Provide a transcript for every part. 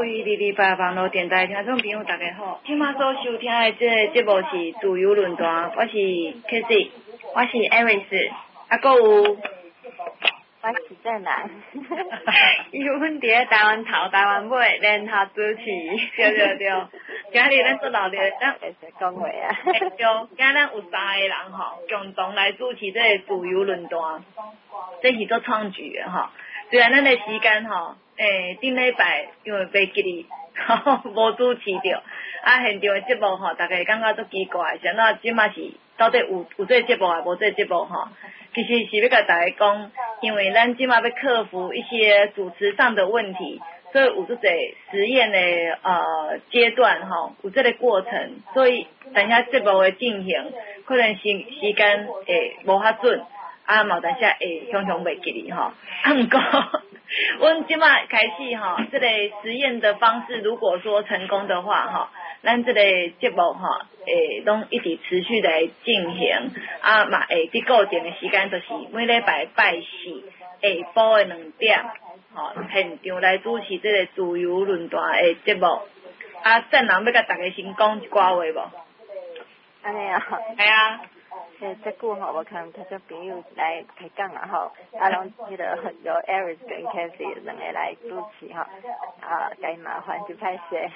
位228网络电台听众朋友大家好，今麦所收听的这个节目是自由论坛，我是 Casey， 我是 Aris， 还有我是郑兰， 伊阮伫咧台湾头、台湾尾联合主持，对，今日咱做老的，咱会讲话啊， 对，今日咱有3个人吼，共同来主持这个自由论坛，这是做创举的吼。虽然咱的时间吼，顶礼拜因为袂记哩，无主持着，现场的节目吼，大家感觉足奇怪，想到即马是到底有这个节目还无这个节目吼？其实是要甲大家讲，因为咱即马要克服一些主持上的问题，所以有这个实验的阶段吼，有这个过程，所以等下节目的进行，可能时间会无遐准。嘛，等下常常袂记哩吼。毋过，阮即马开始吼，这个实验的方式，如果说成功的话吼，咱这个节目吼，拢一直持续来进行，嘛会伫固定的时间，就是每礼拜4下晡的2点，吼，现场来主持这个自由论坛的节目。郑人要甲大家先讲一寡话无？ 安尼啊， 系啊。 这久吼，我看他这朋友来开讲啊吼，拢记得由 Aris 跟 Casey 2个来主持哈，该麻烦就拍摄。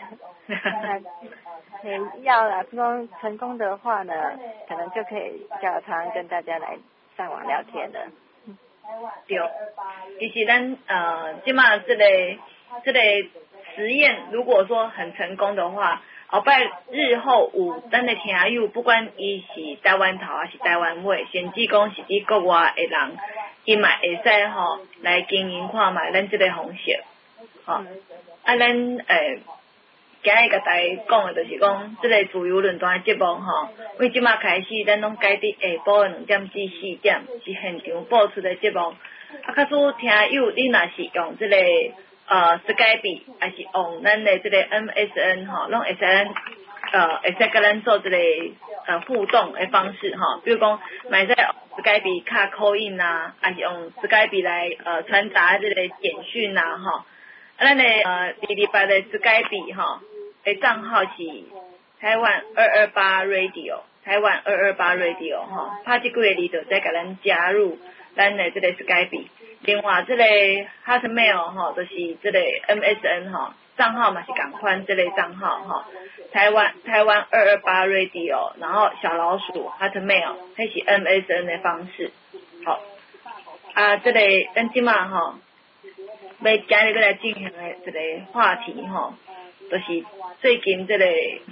要啦，说成功的话呢，可能就可以较常跟大家来上网聊天了。 对，其实咱即马这个实验，如果说很成功的话。后摆日后有咱的听友，不管伊是台湾头还是台湾尾，甚至讲是伫国外的人，伊嘛会使吼来经营看卖咱这个方式，吼。咱今日甲大家讲的就是讲，这个自由论坛的节目吼，为即马开始，咱拢改伫下晡的2点至4点是现场播出的节目。假使听友你若是用这个Skype 还是用咱的这个 MSN 吼，拢会使甲咱做这个互动的方式吼，比如讲，买在 Skype 卡 call in 啊，还是用 Skype 来传达这个简讯啊吼。咱的228的 Skype 吼的账号是台湾228 Radio， 台湾228 Radio 吼，拍这几个字就再甲咱加入咱的这个 Skype。另外，这个 Hotmail 吼，就是这个 MSN 吼，账号嘛是共款这个账号吼，台湾228 Radio， 然后小老鼠 Hotmail， 那是 MSN 的方式。好，这个咱即马吼，要今日来进行的这个话题吼，就是最近咱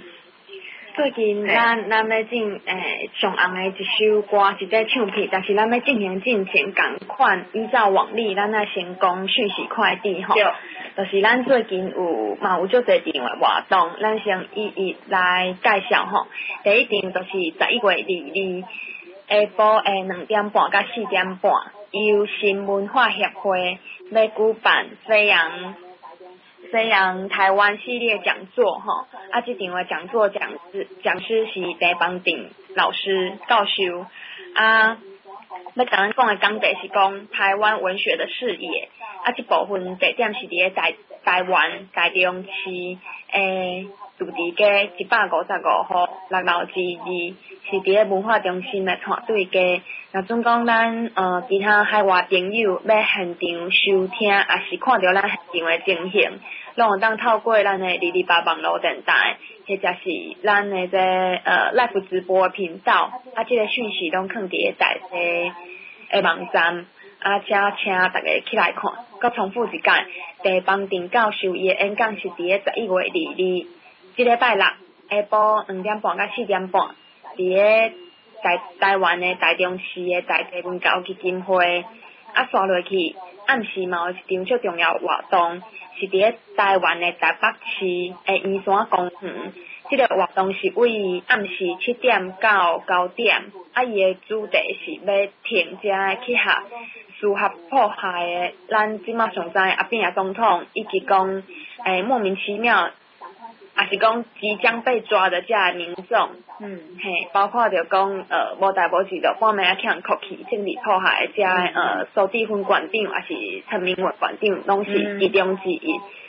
要进上红的一首歌是在唱片，但是咱要进行进前共款，依照往例，咱来先讲讯息快递吼，就是咱最近有足侪场的活动，咱先一一来介绍吼。第一场就是11月22下晡的2点半到4点半，由新文化协会要举办西洋台湾系列讲座吼，这场的讲座讲师是陈邦定老师教授，要甲咱讲的讲题是讲台湾文学的视野，这部分地点是伫咧台湾台中市住伫街155号6楼之2，是伫咧文化中心的团队街。那总讲咱其他海外朋友要现场收听，也是看到咱现场的情形，拢有当透过咱的228网络电台，或者是咱的这live 直播的频道，这个讯息拢放伫咧在的网站，请大家起来看。佮重复一届，陈邦定教授伊的演讲是伫咧11月22，这礼拜6下晡2点半到4点半，伫咧台湾的台中市的在地文教基金会，刷落去暗时嘛有一场最重要的活动，是伫咧台湾的台北市的圆山公园。这个活动是为暗时7点到9点，伊的主题是要挺这去合适合迫害的咱即马上知阿扁的总统，以及讲莫名其妙，也是讲即将被抓的这民众，包括着讲无代无志着半暝啊抢哭去政治迫害的这苏志芬馆长，也是陈明文馆长，拢是其中之一。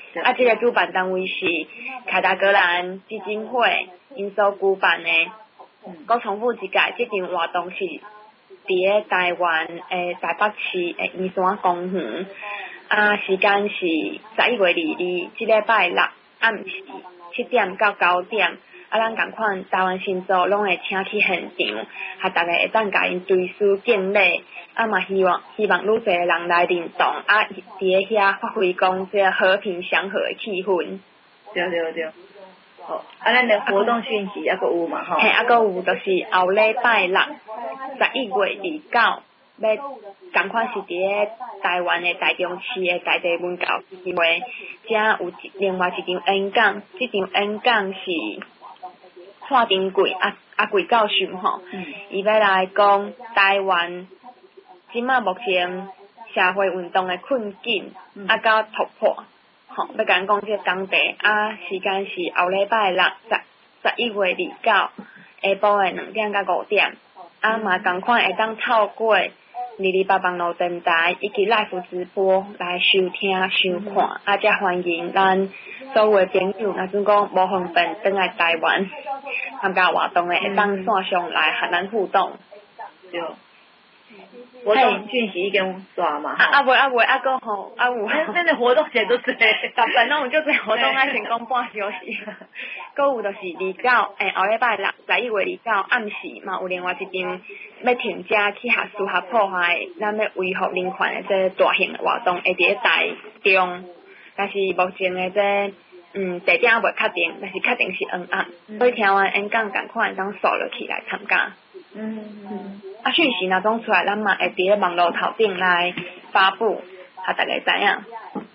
啊，这个主办单位是凯达格兰基金会因所举办的。我重复一届，这场活动是伫个台湾诶台北市诶圆山公园，啊，时间是11月22，这礼拜六暗时7点到9点。啊，咱共款台湾新组拢会请去现场，哈，大家会当甲因对视敬礼，啊嘛希望愈侪人来认同，啊，伫个遐发挥讲这个和平祥和的气氛。 对。好，啊，咱的活动讯息还佫有嘛吼？ 嘿，还佫有就是后礼拜六11月29，要共款是伫个台湾的台中市的在地文教基金会，遮有另外一场演讲，这场演讲是蔡丁贵贵教授吼，伊要来讲台湾即马目前社会运动的困境，甲突破，吼，要甲咱讲这个讲题，时间是后礼拜六11月29下晡的2点到5点，嘛同款会当透过228网络电台以及 live 直播来收听收看，才欢迎咱所有的朋友，若准讲无方便转来台湾参加活动的，会当线上来和咱互动。 对。活动讯息已经刷嘛？ 未，佫吼，有。 咱的活动写都是， 大部分拢有叫做活动，先讲半小时。佫有就是后礼拜六11月29暗时嘛，有另外一场要停车去合司合破坏，咱要维护人权的这大型的活动，会伫个台中，但是目前的这地点未确定，但是确定是暗暗，所以听完演讲共款会当扫落去来参加。讯息若讲出来，咱嘛会伫个网络头顶来发布，互大家知影。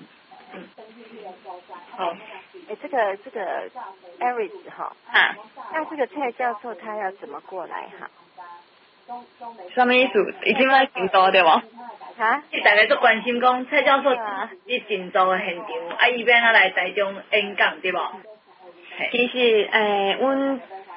好， 这个 Aris 哈，那这个蔡教授他要怎么过来哈？ 什么意思？已经在进度对无？ 大家都关心讲蔡教授伫进度的现场，伊要来台中演讲对无？ 其实阮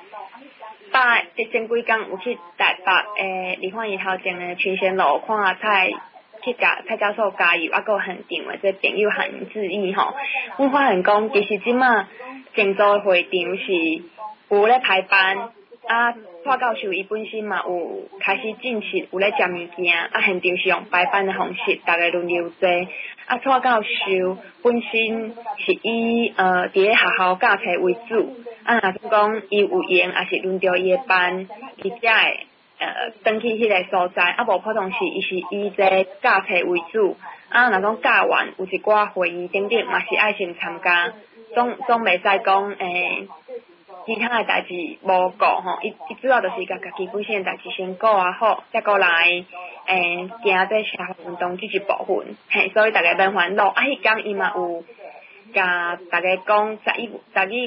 前几工有去台北梨花园头前的群贤路看去蔡教授加油，佫现场的这朋友向因致意吼。阮发现讲，其实即马建筑的会场是有咧排班，蔡教授伊本身嘛有开始进行有咧食物件，现场是用排班的方式，大家轮流坐。蔡教授本身是以伫咧学校教册为主，若是讲伊有闲，也是轮到伊的班，伊才会转去迄个所在。无普通是伊是以这教册为主，若讲教完有一寡会议等等，嘛是爱先参加，总袂使讲其他的代志无顾吼，伊主要就是甲家己本身的代志先顾好，再过来行这社会运动这一部分，所以大家免烦恼。迄天伊嘛有甲大家讲11月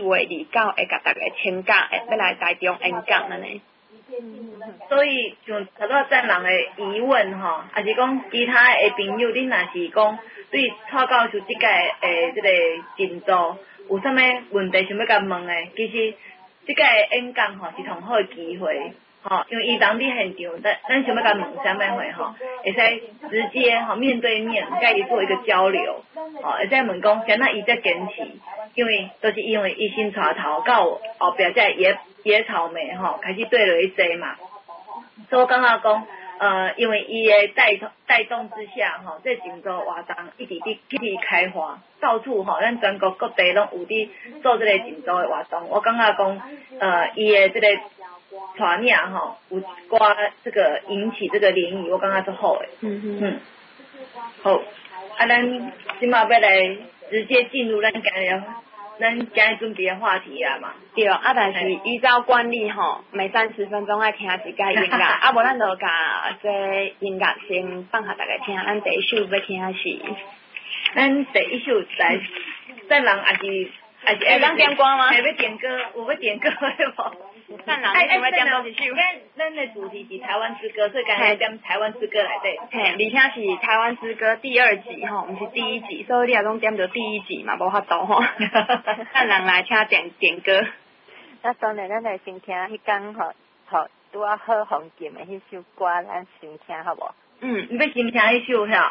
29会甲大家请假，要来台中演讲安尼。 所以像头拄赞人的疑问吼，也是讲其他的朋友，恁若是讲对蔡教授即届这个进度有啥物问题想要甲问的，其实即届演讲吼是同好的机会吼，因为伊当伫现场，咱想要甲问啥物会吼，会使直接吼面对面甲伊做一个交流，吼，会使问讲啥那伊在坚持，因为都是因为伊先带头到后壁才野草莓吼开始对落去坐嘛，所以我感觉讲因为伊的带动之下吼，这整个活动一直开花，到处吼咱全国各地拢有伫做这个整个的活动，我感觉讲伊的这个传领吼有寡这个引起这个涟漪，我感觉是好的。好，咱即马要来直接进入咱今日准备的话题啊嘛。 对，但是依照惯例吼，每30分钟爱听一个音乐，无咱就甲这音乐先放下大家听。咱第一首要听的是， 咱第一首来，咱人还是当点歌吗？ 要点歌，有要点歌的无？ 咱人想要点多一首。 咱的主题是台湾之歌，所以刚才点台湾之歌来底。 而且是台湾之歌第2集吼，毋是第1集，所以你若讲点到第1集嘛，无法度吼。咱人来请点歌。 那当然，咱来先听迄天吼拄好黄金的迄首歌，咱先听好无？ 你要先听迄首遐。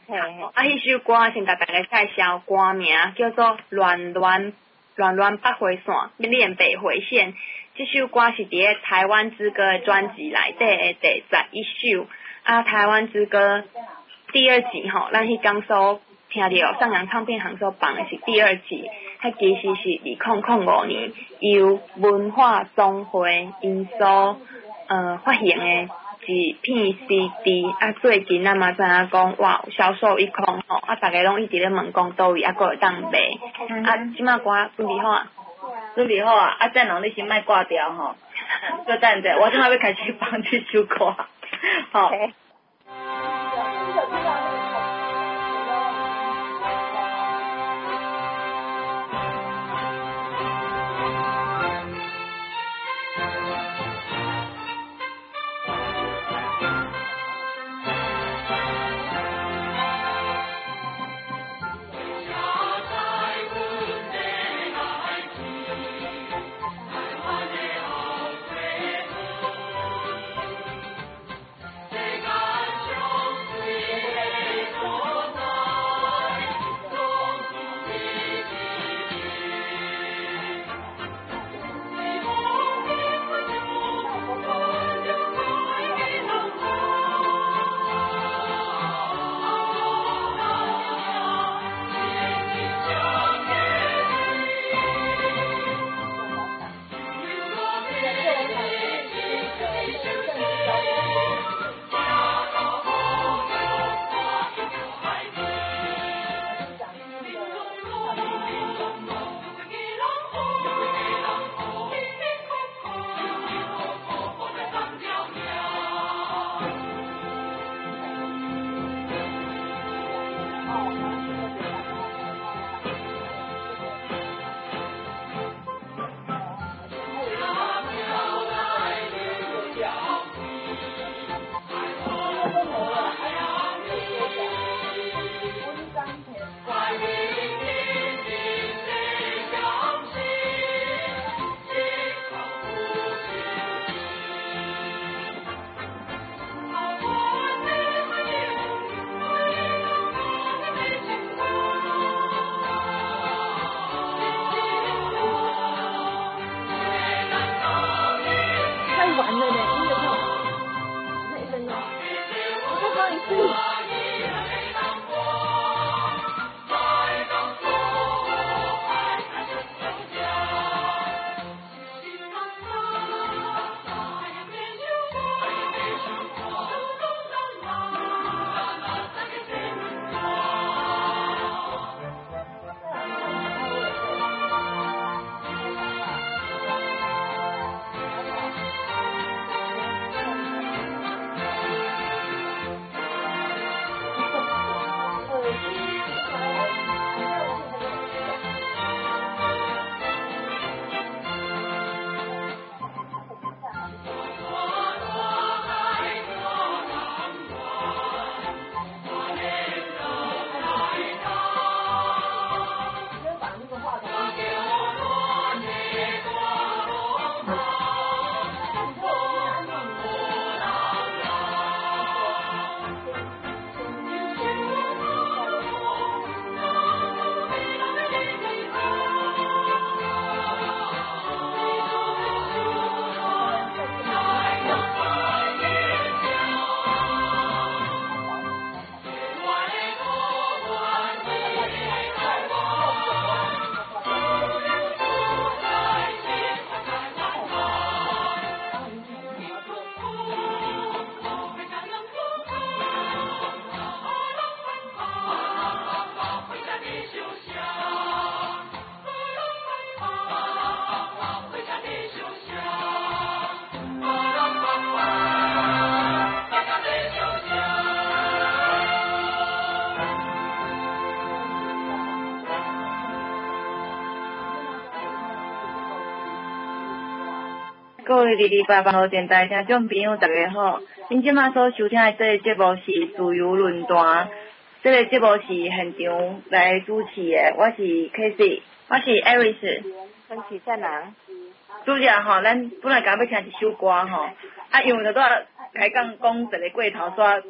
迄首歌先甲大家介绍歌名，叫做《乱乱百回线》，练北回线。这首歌是伫咧《台湾之歌》的专辑内底的第11首。《台湾之歌》第二集吼，咱迄天所听到上扬唱片行所放的是第二集，它其实是2005年由文化总会因所发行的一片 CD。最近咱嘛知影讲哇销售一空吼，大家拢一直咧问讲倒位还佫会当卖。即马歌准备好啊？ 准备好啊！赞龙你先莫挂掉吼，再等者，我即马要开始放这首歌，好。各位228号电台听众朋友大家好，恁即马所收听的这个节目是自由论坛，这个节目是现场来主持的，我是 Casey， 我是 Aris， 我是赞人。 主持吼，咱本来讲要听一首歌吼，因为在开讲一个过头煞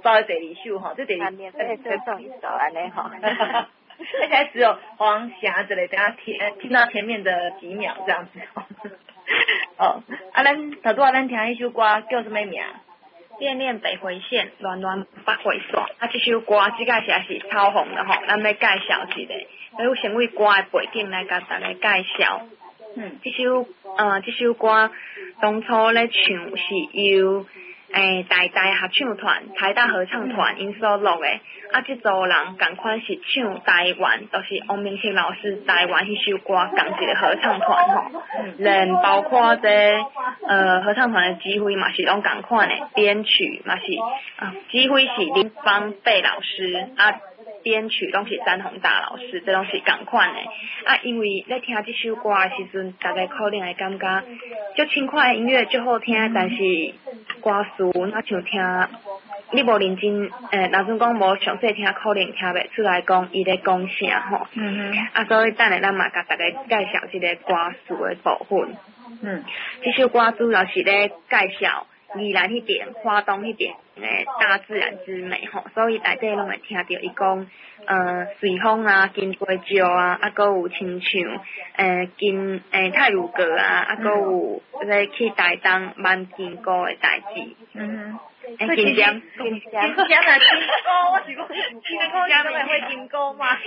走的第2首吼，这第2 免费赠送1首安尼吼。 而且只有黄霞之类，等下听到前面的几秒这样子。哦，咱听一首歌叫什么名？ 恋恋北回线，暖暖北回线。这首歌这个是超红的吼，咱要介绍一下。我先为歌的背景来甲大家介绍。这首歌当初咧唱是由台大合唱团、台大合唱团因所录的。这组人同款是唱台湾，就是王明庆老师台湾迄首歌同一个合唱团吼。连包括合唱团的指挥嘛是拢同款的，编曲嘛是指挥是林芳贝老师编曲拢是詹宏大老师，这拢是同款的。因为咧听这首歌的时阵，大家可能会感觉就轻快的音乐就好听，但是歌词那像听你无认真，若阵讲无详细听，可能听袂出来讲伊咧讲啥吼。所以等下咱嘛甲大家介绍这个歌词的部分。这首歌主要是咧介绍宜兰迄边、花东迄边大自然之美吼，所以内底拢会听到伊讲随风啊、金龟石啊，搁有亲像太鲁阁啊，搁有咧去台东万金菇的代志。金江啊，金菇，我是讲金菇，你都会金菇吗？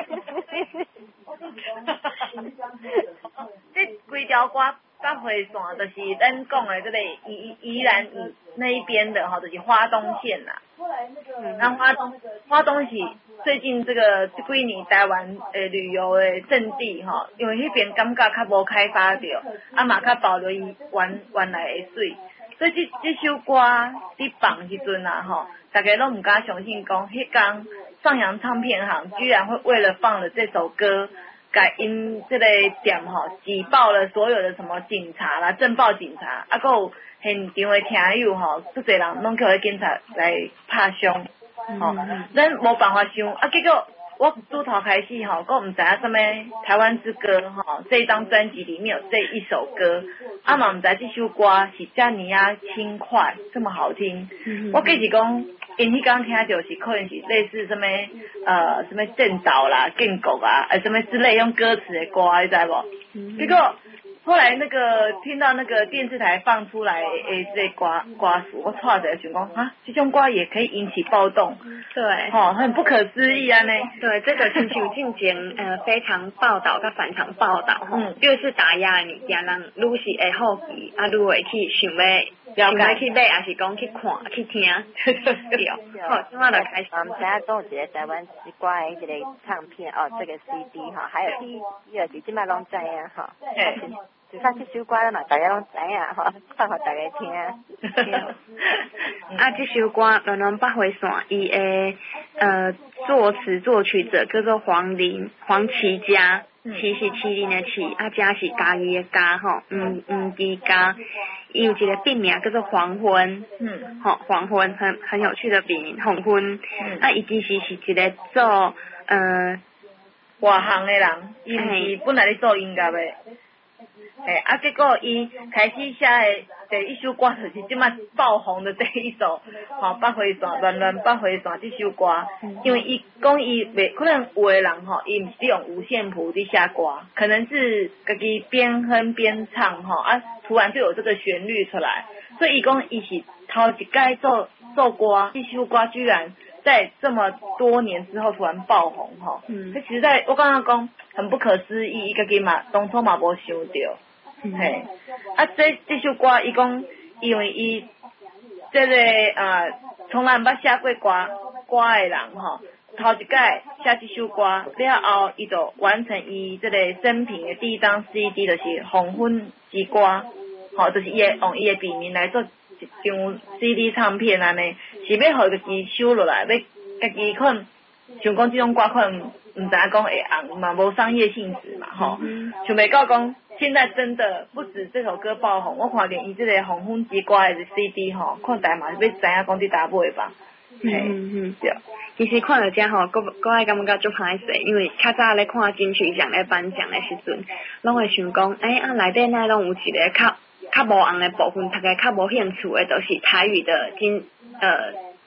这规条歌北回线就是咱讲的这个宜兰那一边的哈，就是花东县啦。那花东是最近这几年台湾旅游的胜地哈，因为迄边感觉较无开发着，嘛较保留伊原来的水。所以这首歌伫放时阵啊吼，大家都唔敢相信讲，迄天上扬唱片行居然会为了放了这首歌，甲因这个店吼挤爆了所有的什么警察啦、镇暴警察，还有现场的听友吼，足侪人拢叫警察来拍伤，吼，咱无办法想，结果我拄头开始吼，我唔知影什么台湾之歌吼，这一张专辑里面有这一首歌，嘛唔知这首歌是这么轻快，这么好听。我计是讲，因迄刚听到是可能是类似什么正道啦、建国啊，什么之类用歌词的歌，你知无？结果后来听到电视台放出来这歌词，我错在想讲这种歌也可以引起暴动，对，很不可思议啊呢。对，这个亲像进前非常报道跟反常报道越是打压的物件，人愈是会好奇，愈会去想要去买，还是讲去看去听，对。好，今晚就开始。 现在都有一个台湾之歌的这个唱片这个 CD 哈，还有第二集，今麦拢知影哈。就算这首歌嘛，大家拢知影哈，唱给大家听。 这首歌《暖暖北回线》，伊作词作曲者叫做黄绮嘉，绮是麒麟的绮，嘉是家己的家吼，记嘉。伊有一个笔名叫做黄昏，黄昏很有趣的笔名，黄昏。伊其实是一个做外行的人，伊是本来咧做音乐的。结果伊开始写的第一首歌就是即摆爆红的第一首，北回线暖暖北回线这首歌，因为伊讲伊袂可能有的人伊毋是用五线谱伫写歌，可能是家己边哼边唱突然就有这个旋律出来，所以伊讲伊是头一届做歌，这首歌居然在这么多年之后突然爆红这其实我刚刚讲很不可思议，伊家己嘛当初嘛无想到。这首歌伊讲，因为伊这个从来毋捌写过歌的人头一届写这首歌了后，伊就完成伊这个生平的第一张 CD， 就是《黄昏之歌》，就是用伊的笔名来做一张 CD 唱片安尼，是要互家己收落来，要家己可能想讲这种歌可能毋知影讲会红嘛，无商业性质嘛想袂到讲。现在真的不止这首歌爆红，我看见伊这个《黄昏之歌》的 CD 看大嘛是要知影讲伫搭买吧。 对。其实看到这我爱感觉足歹势，因为较早咧看金曲奖咧颁奖的时阵，拢会想讲，内底那拢有一个较无红的部分，大家较无兴趣的，都是台语的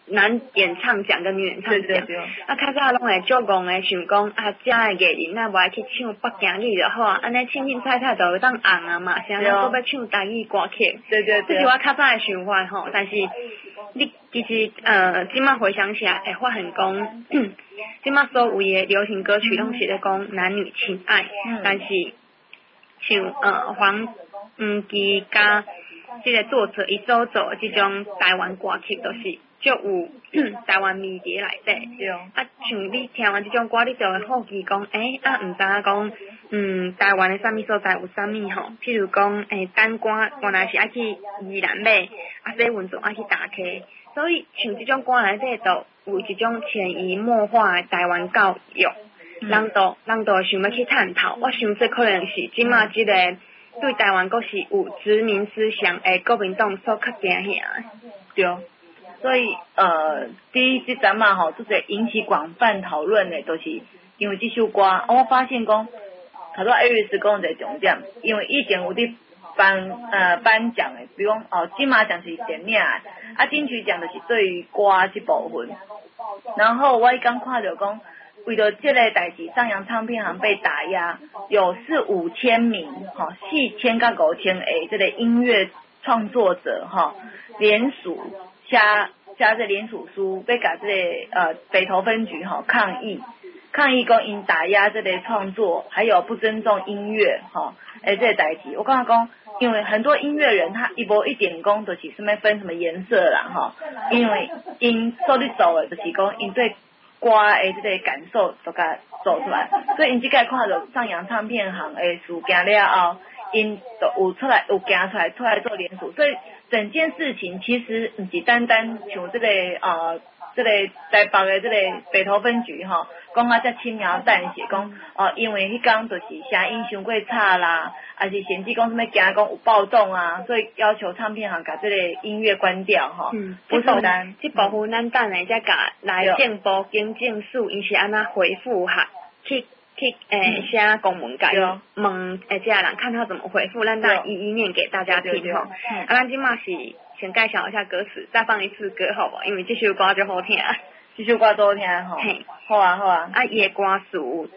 男演唱奖跟女演唱奖。 对对对。 啊，较早拢会足戆诶，想讲啊，遮诶艺人哪无爱去唱北京语就好啊，安尼凊凊彩彩就会当红啊嘛，啥拢搁要唱台语歌曲。 对对对。 这是我较早诶想法吼，但是你其实即马回想起来会发现讲，即马所有诶流行歌曲拢是咧讲男女情爱，但是像黄基甲即个作者伊所做即种台湾歌曲，都是足有台湾味伫内底。 对。 啊，像你听完即种歌，你就会好奇讲，毋知影讲，台湾诶啥物所在有啥物吼？譬如讲，等歌原来是爱去宜兰买，啊，洗运动爱去打卡。所以像即种歌内底，就有一种潜移默化诶台湾教育，人都会想要去探讨。我想这可能是即马即个对台湾国是有殖民思想诶国民党所较惊吓。 对。所以第一即阵嘛吼，就是引起广泛讨论的，就是因为这首歌，我发现讲，头拄艾瑞斯讲一个重点，因为以前有伫颁奖的，比如讲金马奖是电影的，金曲奖就是对于歌这部分。然后我刚看到讲，为了这个代志，上扬唱片行被打压，有4-5千名，4000到5000个这个音乐创作者联署。加这联署书，要甲这个北投分局抗议讲因打压这类创作，还有不尊重音乐这个代志。我感觉讲，因为很多音乐人伊无一点讲就是什么分什么颜色啦因为因所咧做的就是讲因对歌的这个感受都甲做出来，所以因即个看到上扬唱片行的事件了后，因都有行出来做联署，所以整件事情其实不是单单像这个这个台北的这个北投分局讲啊遮轻描淡写讲因为迄天就是声音伤过差啦，还是甚至讲什么惊讲有暴动啊，所以要求唱片行把这个音乐关掉不是单这部分咱等下再甲来政部警政署因是安那回复去写公文甲问这些人看他怎么回复，咱再一一念给大家听咱今嘛是先介绍一下歌词，再放一次歌好不好？因为这首歌就好听， 这首歌多听好啊。 夜歌词，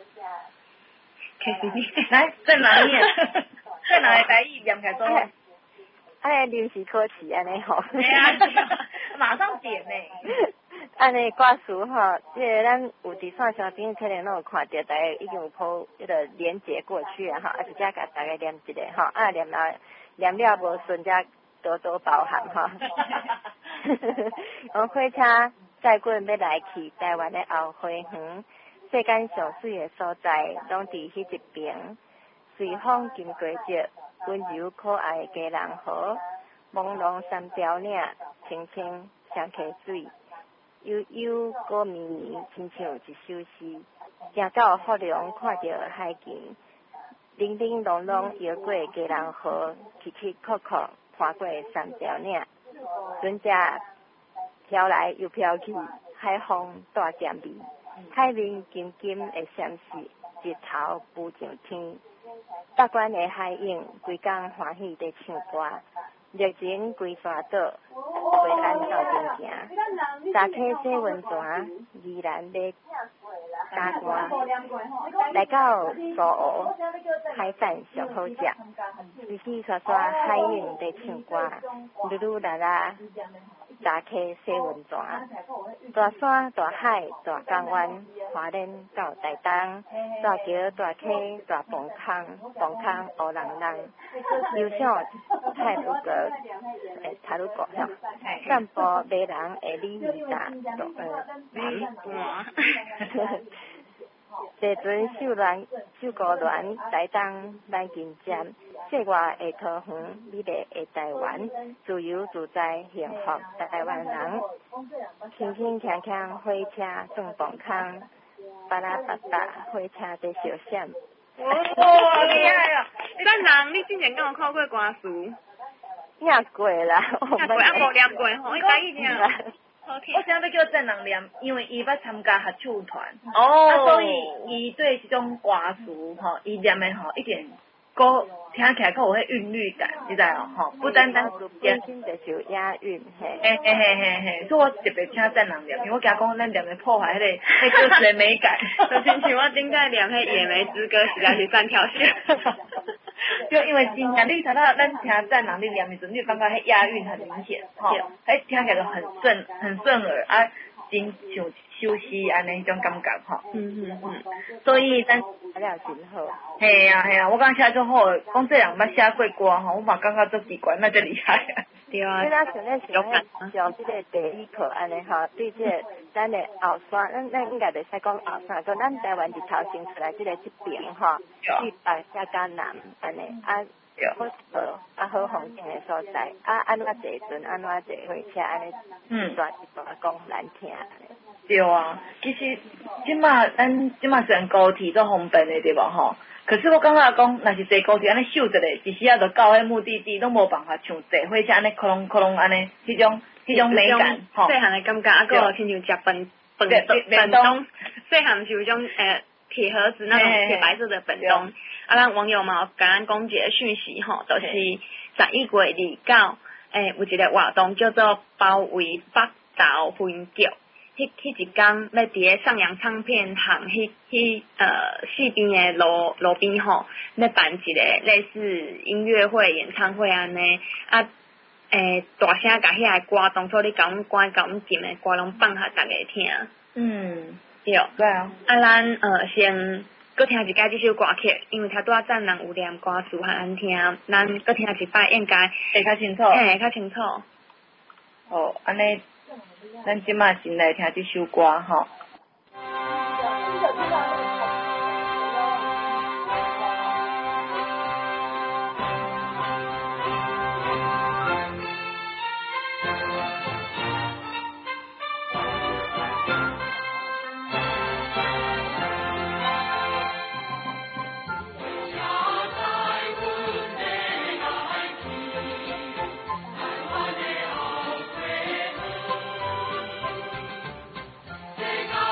来再来念，再来台语念起来多。 临时考试安尼吼， 马上点呢。 安尼歌词即个咱有伫线上顶可能拢有看到，大家已经有铺迄个连接过去直接甲大家念一个念了无顺则多多包涵火车载阮要来去台湾的后花园，世间上水的所在拢伫迄一边，随风经过这温柔可爱的家人河，朦胧山雕岭，清清双溪水。悠悠歌绵绵，亲像一首诗。行到福隆，看到海景，玲玲珑珑摇过家人河，起起伏伏爬过山雕岭。船只飘来又飘去，海风带点味，海面金金的闪烁，日头浮上天。北关的海影，规工欢喜地唱歌。热情规山岛，陪咱到前行。沙溪洗温泉，宜兰要打歌。来到苏澳，海饭上好食。嘻嘻刷刷海影在唱歌，噜噜啦啦，沙溪洗温泉。大山大海大港湾，华人到台东。大桥大溪大棚空乌人人。游上太鲁阁，散步迷人的礼仪大，坐船秀姑峦，台东咱金站，世外的桃园，美丽的台湾，自由自在幸福台湾人，轻轻锵锵火车转棚空，巴拉巴巴火车在小闪。 厉害哦！ 咱人，你之前敢有看过歌词？ 念过啦， 无念过吼，你介意听？ 我想要叫郑人念，因为伊要参加合唱团，所以伊对这种歌词伊念的一点歌听起来佫有迄韵律感，你知哦？吼，不单单本身就是有押韵，嘿， 所以我特别请赞人念，因为我惊讲咱念会破坏迄歌词的美感。 就亲像我顶在念迄野莓之歌，实在是三条线。 就因为真正你睇到咱听赞人你念的时阵，你感觉迄押韵很明显，吼，迄听起来就很顺耳啊，真像休息安尼迄种感觉吼。所以咱材料真好。 嘿啊，我感觉写足好诶，讲这人捌写过歌吼，我嘛感觉足奇怪，那足厉害啊。 对啊。 你若像咧上即个地理课安尼吼，对即个咱的后山，咱应该袂使讲后山，讲咱台湾日头先出来即个这边吼，去北下加南安尼啊，好好风景的所在，安怎坐船，安怎坐火车安尼，一段讲难听安尼。 对啊，其实咱即马虽然高铁都方便的对无吼，可是我感觉讲，若是坐高铁安尼秀一个，一时啊就到迄目的地，拢无办法像坐火车安尼克隆安尼，迄种美感吼。细汉的感觉，啊个亲像食饭东，细汉是有种铁盒子那种铁白色的本东，啊，咱网友嘛甲咱讲一个讯息吼，就是11月29，有一个活动叫做包围北投分局。迄一天，要伫个上扬唱片行四边的路边吼，要办一个类似音乐会、演唱会安尼啊，大声甲遐个歌，当初你甲阮关甲阮禁的歌拢放互大家听。对。 对啊。 啊，咱先搁听一摆这首歌曲，因为他拄仔赞人有念歌词互咱听，咱搁听一摆应该会较清楚。 会较清楚。 哦，安尼。咱即马先来听这首歌吼。 这个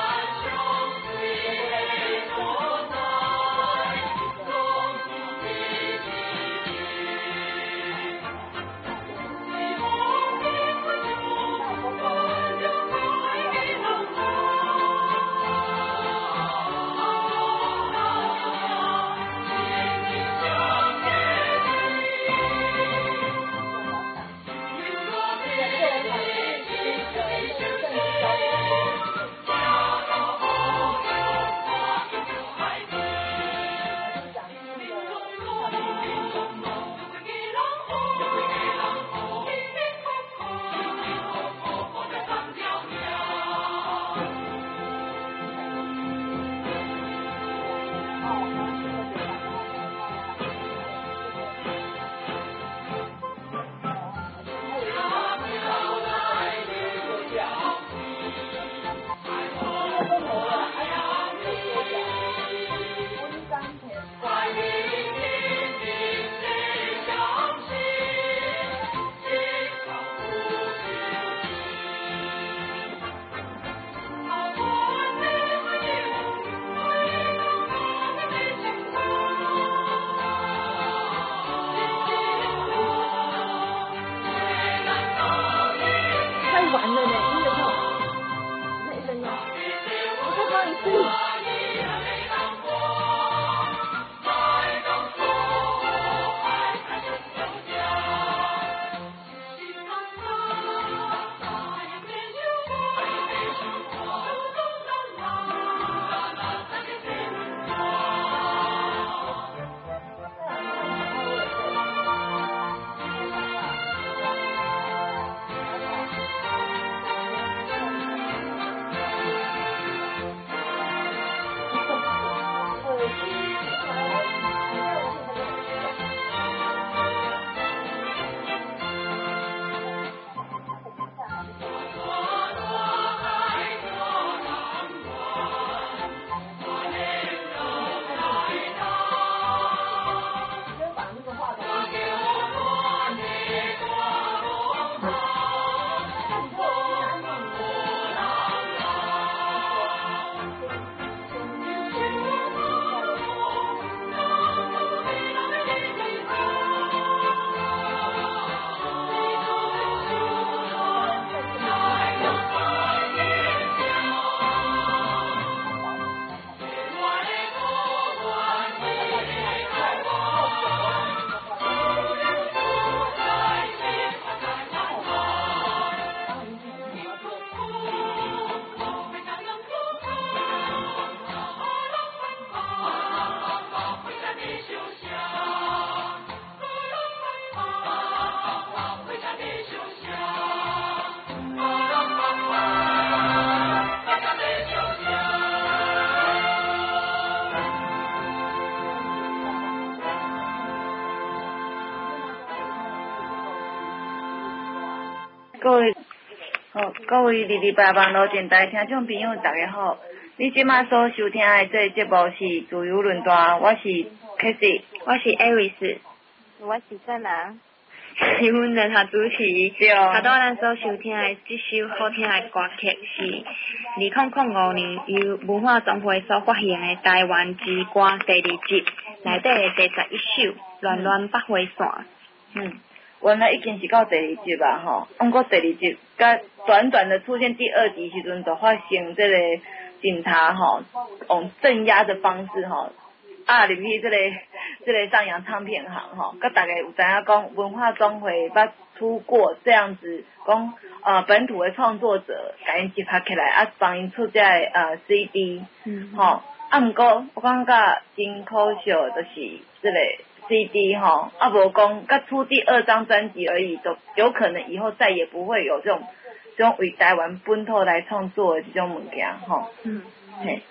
各位日日白网络电台听众朋友大家好，你即马所收听的这个节目是自由论坛，我是 Casey， 我是 Aris， 我是真人。 是阮联合主持。 对。 头拄咱所收听的这首好听的歌曲是2005年由文化总会所发行的台湾之歌第2集内底的第11首《乱乱百花线》。 原来已经是到第2集啊吼，不过第2集甲短短的出现第2集时阵，就发生这个警察吼用镇压的方式吼入去这个上扬唱片行吼，甲大家有知影讲文化总会捌出过这样子讲本土的创作者，甲因集合起来帮因出这个CD，吼不过我感觉真可惜，就是这个 CD 哈，无讲甲出第2张专辑而已，就有可能以后再也不会有这种为台湾本土来创作的这种物件吼。嘿，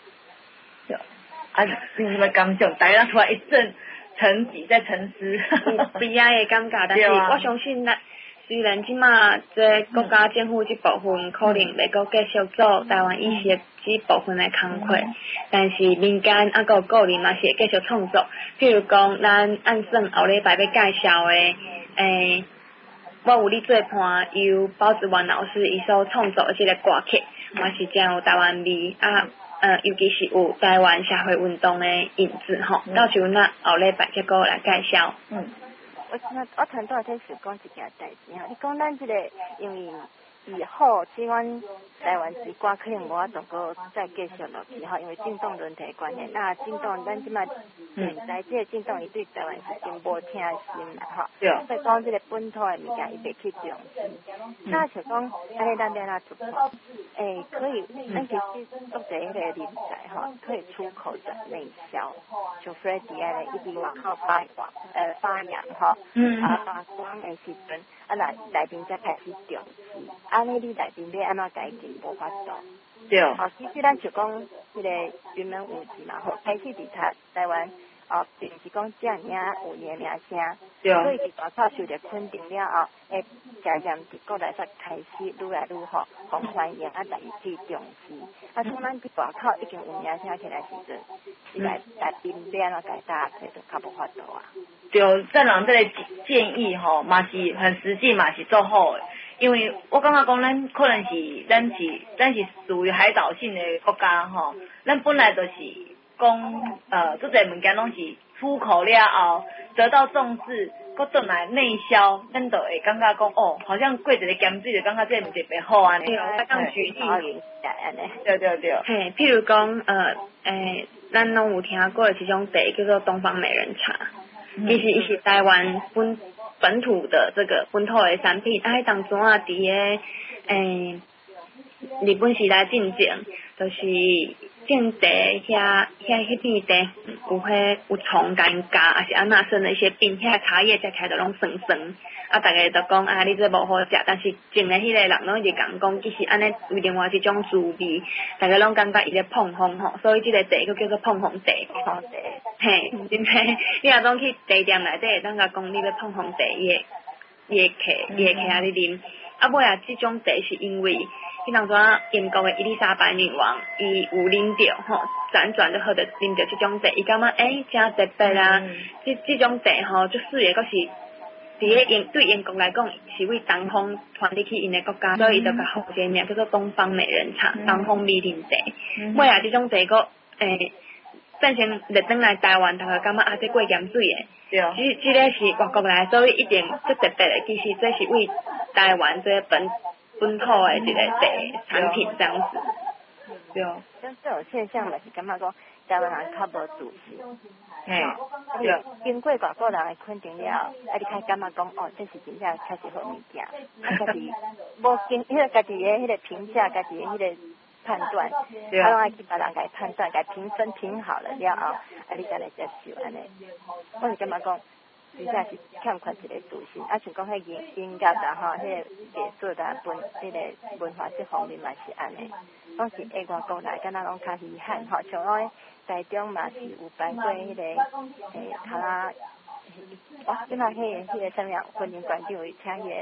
你有什么感想？大家突然一阵沉寂，在沉思， 有悲哀的感觉，但是我相信咱虽然即马这国家政府这部分可能袂阁继续做台湾意识这部分的工作，但是民间还有个人嘛是会继续创作。譬如讲，咱按算后礼拜要介绍的我有你做伴由包子元老师伊所创作的这个歌曲，嘛是真有台湾味尤其是有台湾社会运动的影子吼。到时咱后礼拜再过来介绍。 我谈到这是讲一件代志哈，你讲咱这个因为以后即阮台湾之歌可能无法度个再继续落去哈，因为震动轮替关系，那震动咱即马现在这个震动伊对台湾是真无听心啦哈，所以讲这个本土的物件伊袂去重视。那像讲安尼咱要哪做法？可以，咱其实做这个人才哈，可以出口转内销，像 Freddie 安尼一直往后发扬哈，发光的时阵，内面才开始重视。安尼你内面要安怎改进无法度？ 对。 其实咱就讲迄个云门舞集嘛，吼，开始伫台湾就是讲这样有名声，所以伫大草受着肯定了后，渐渐伫国内才开始愈来愈好，互欢迎大家去重视。当咱伫大口已经有名声起来时阵，伊来面边改大家就较无法度啊。 对，郑人这个建议吼，嘛是很实际，嘛是做好的。因为我感觉讲，咱可能是咱是属于海岛性的国家吼，咱本来就是讲这些物件拢是出口了后得到重视，搁转来内销，咱就会感觉讲好像过一个咸水就感觉这物件袂好安尼。 对，我讲举例， 对。 嘿，譬如讲咱拢有听过的一种茶叫做东方美人茶，伊是台湾本土的这个本土的产品，当初伫个日本时代进前，就是种茶迄片茶有虫甲因咬，还是安那生了一些病，遐茶叶食起来就拢酸酸。大家就讲你这无好食，但是种的迄个人拢一直讲，其实安尼有另外一种滋味，大家拢感觉伊咧碰风吼，所以这个茶佫叫做碰风茶。嘿，真诶，你若讲去茶店内底，会当甲讲你要碰风茶，伊会客啊咧啉。尾这种茶是因为迄当阵英国的伊丽莎白女王，伊有啉着吼，辗转就喝着啉着这种茶，伊感觉真特别啦。这种茶吼，就水的，佫是。对英国来讲是为东方传入去因的国家，所以伊就甲号这名叫做东方美人茶、东方美人茶。尾这种茶佫变成入转来台湾，大家感觉这过咸水的。对。这个是外国来，所以一定最特别的。其实这是为台湾这本土的一个茶产品这样子。对。 像这种现象嘛，是感觉讲台湾人较无自信。 对。 经过外国人的肯定了，你才感觉讲这是真正确实好物件。家己无经迄个家己的迄个评价，家己的迄个判断，拢爱去别人来判断，来评分评好了后，你才来接受安尼。我是感觉讲，真正是欠缺一个自信。像讲迄音乐啦吼，迄个艺术啦，迄个文化这方面嘛是安尼。拢是外国来，敢若拢较稀罕吼，像我台中嘛是有办过迄个卡拉，即马迄个啥物啊，婚姻馆长有请迄个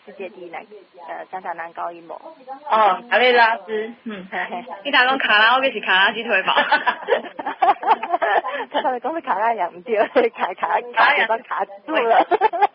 世界第一张大男高音模。 哦，阿雷拉斯， 你头讲卡拉 OK 是卡拉鸡腿堡。 他们讲是卡拉羊唔对，卡羊都卡住了。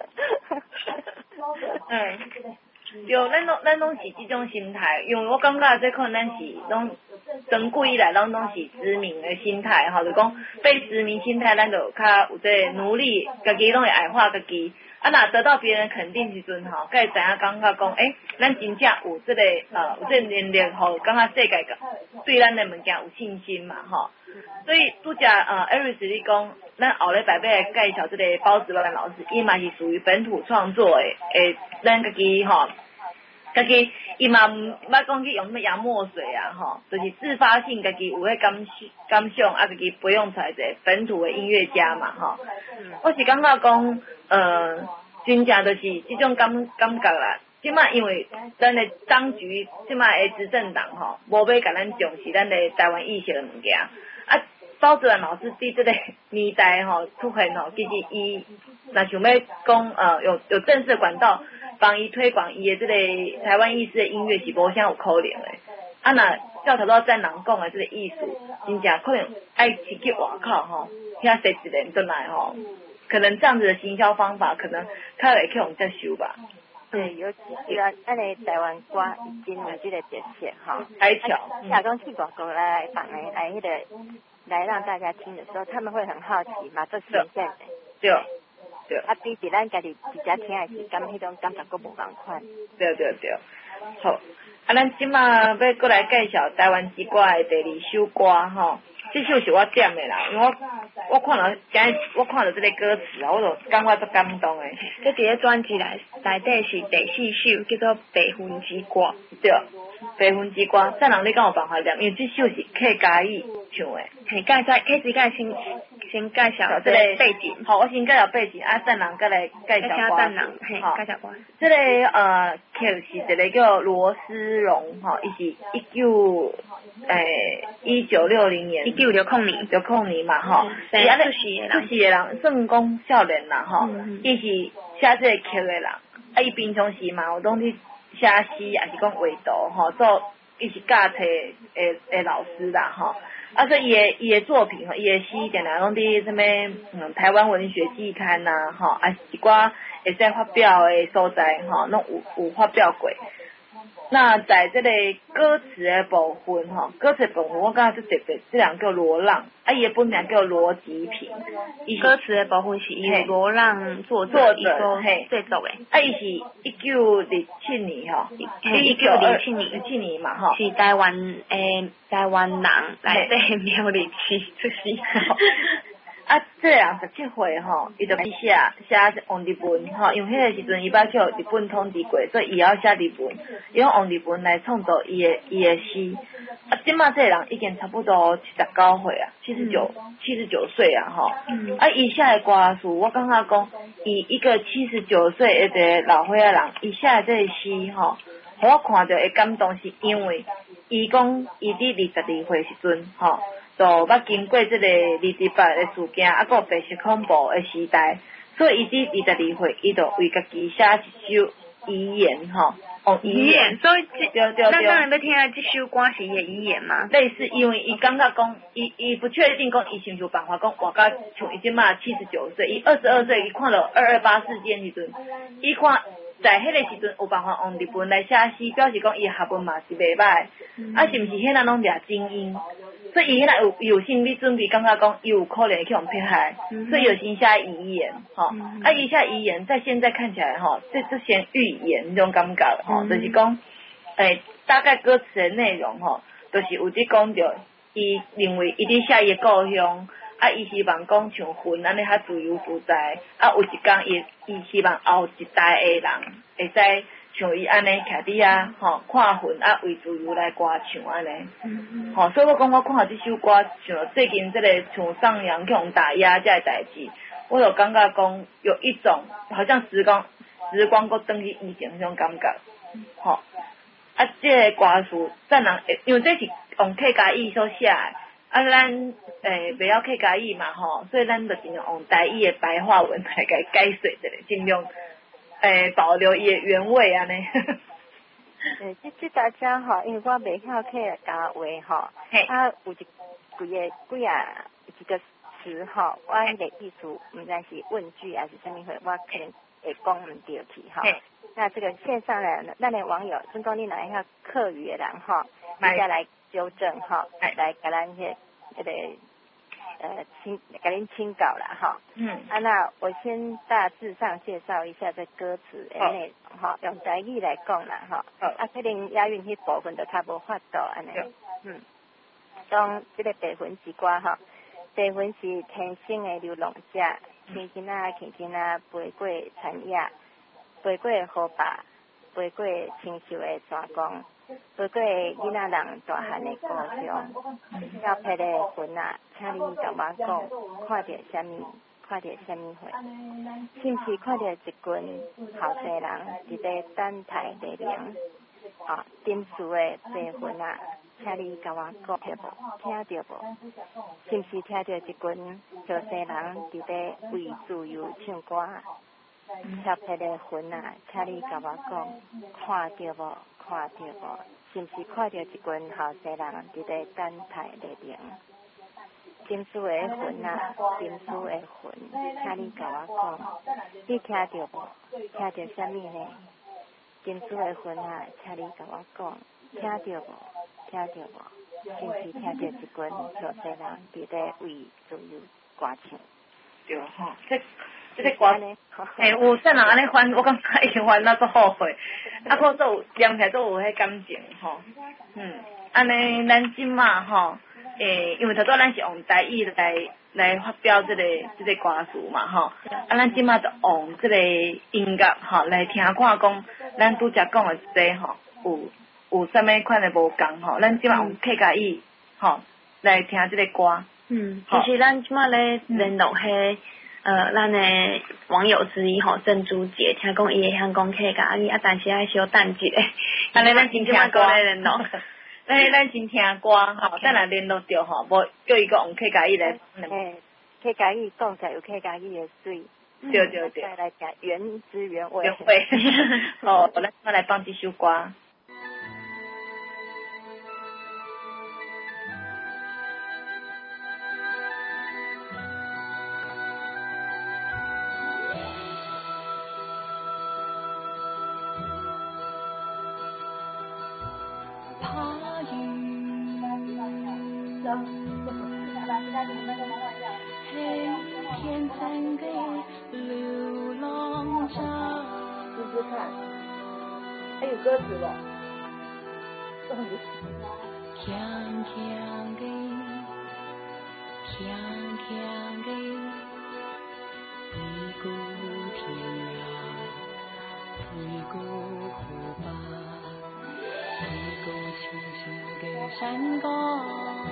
对，咱拢是这种心态，因为我感觉这可能咱是拢长久以来拢是殖民的心态吼，就讲被殖民心态，咱就较有这努力，家己拢会矮化家己。啊，若得到别人肯定时阵吼，才会知影感觉讲，咱真正有这个有这能力吼，感觉世界对咱的物件有信心嘛吼。所以拄则Aris 你讲，咱后礼拜要来介绍这个包子万老师，伊嘛是属于本土创作的，咱家己吼。家己伊嘛毋捌讲去用什么洋墨水啊，吼，就是自发性家己有迄感想啊，家己培养出来一个本土的音乐家嘛，吼。我是感觉讲，真正就是这种感觉啦。即摆因为咱的当局，即摆的执政党吼，无要甲咱重视咱的台湾意识的物件。啊，包子兰老师伫这个年代吼出现吼，其实伊若想要讲有正式管道。帮伊推广伊的这个台湾意识的音乐是无啥有可能的。啊，那照头到战人讲的这个艺术，真正可能爱去外口吼，遐踅一年转来吼，可能这样子的行销方法，可能较会去用接受吧。 对，尤其是咱的台湾歌已经有这个特色哈。 开巧。 假讲去广告来放来那个来让大家听的时候，他们会很好奇嘛，这新鲜的。 对。对， 啊，比起咱家己自家听的是感迄种感觉佫无共款。 对，好，咱即马要过来介绍台湾之歌的第2首歌吼，这首是我点的啦，因为我看到我看到这个歌词啊，我就感觉足感动的。 这伫个专辑内底是第4首，叫做《白云之歌》。 对，《白云之歌》，战人你敢有办法念？因为这首是客家语唱的。 嘿，先介绍这个背景。 好，我先介绍背景，啊，战人再来介绍歌。 战人，嘿，介绍歌。 这个曲是一个叫罗思荣，哈，伊是1960年，1960年嘛，哈， 是啊，出世的人，算讲少年啦，哈，伊是写这个曲的人，啊，伊平常时嘛有拢去写诗，也是讲画图，哈，做伊是教册的老师啦，哈。啊，所以伊的作品吼，伊的诗定定拢伫什么台湾文学季刊呐，吼，啊一寡会使发表的所在吼，拢有发表过。那在这个歌词的部分吼，歌词的部分我感觉最特别，这人叫罗浪，啊伊的本名叫罗吉平。 歌词的部分是由罗浪作者嘿制作的。 啊，伊是1927年吼，1927年嘛吼， 是台湾人内底苗栗市出世。 啊，这人17岁吼，伊就写用日文吼，因为迄个时阵伊捌去日本统治过，所以伊要写日文，伊用日文来创作伊的诗。啊，即马这个人已经差不多79岁啊，79岁啊吼。啊，伊写的歌词，我感觉讲，伊一个79岁一个老岁仔人，伊写的这个诗吼，互我看着会感动，是因为伊讲伊伫22岁时阵吼。就捌经过这个28的事件，啊，个白色恐怖的时代，所以伊伫22岁，伊就为家己写一首遗言吼， 遗言，所以对。 咱当然要听下这首歌是伊的遗言嘛。 类似，因为伊感觉讲，伊不确定讲伊想有办法讲，活到像伊即马79岁，伊22岁，伊看到228事件时阵，伊看。在迄个时阵有办法用日文来写诗，表示讲伊学问嘛是袂歹，啊是毋是迄咱拢掠精英？所以伊迄有心理准备，感觉讲伊有可能去用迫害，所以有先写遗言，吼，啊伊写遗言，在现在看起来吼，这些预言这种感觉，吼，就是讲，大概歌词的内容吼，就是有伫讲着，伊认为伊伫写伊的故乡。啊，伊希望讲像云安尼较自由自在，啊，有一天伊希望后一代的人会使像伊安尼徛伫啊，吼，看云啊，为自由来歌唱安尼，吼，所以我讲我看到这首歌，像最近这个像上扬去互打压这个代志，我就感觉讲有一种好像时光搁转去以前迄种感觉，吼，啊，这个歌词咱人因为这是用客家语所写的。啊，咱袂晓客家语嘛吼，所以咱就尽量用台语的白话文来解说一下，尽量保留伊的原味安尼。 这大家吼，因为我袂晓去加话吼，有几个词吼，我迄个意思毋知是问句还是啥物货，我可能会讲毋对去吼。那这个线上的咱的网友，如果你若会晓客语的人吼，你再来纠正吼，来甲咱迄个给您清稿了哈。那我先大致上介绍一下这歌词的内容哈，用台语来讲啦哈。可能押韵迄部分就较无法度安尼。当这个白云之歌哈，白云是天生的流浪者，轻轻啊飞过田野，飞过河坝，飞过清秀的山岗。飞过囡仔人大汉的故乡，小撇的云啊，请你甲我讲，看到什么？看到什么货？是毋是看到一群后生人伫咧等待黎明？沉思的白云啊，请你甲我讲，听到无？是毋是听到一群后生人伫咧为自由唱歌？小撇的云啊，请你甲我讲，看到无？看到无？是毋是看到一群后生人伫咧等待黎明？沉思的云啊，沉思的云，请你甲我讲，你听到无？听到什么呢？沉思的云啊，请你甲我讲，听到无？听到无？是毋是听到一群后生人伫咧为自由歌唱？ 对吼，这个歌呢，有啥人安尼翻，我感觉伊翻那足好诶，可做有念起来都有迄感情吼。安尼咱即马吼，因为头拄咱是用台语来发表这个歌词嘛吼，咱即马就用这个音乐吼来听看讲，咱拄则讲的这吼有啥物款的无共吼，咱即马用客家语吼来听这个歌。 其实咱即马咧联络迄。咱的网友之一吼，珍珠姐，听讲伊会晓讲客家语，但是爱小等一下， 安尼咱真听歌咧联络，咱真听歌吼，等下联络着吼，无叫伊个用客家语来。 客家语讲起来有客家语的水。 对。 再来讲原汁原味。 好，咱来放这首歌。 天生的流浪者。 试试看，还有歌词了。 强强的，飞过天涯，飞过河坝，飞过清秀的山岗。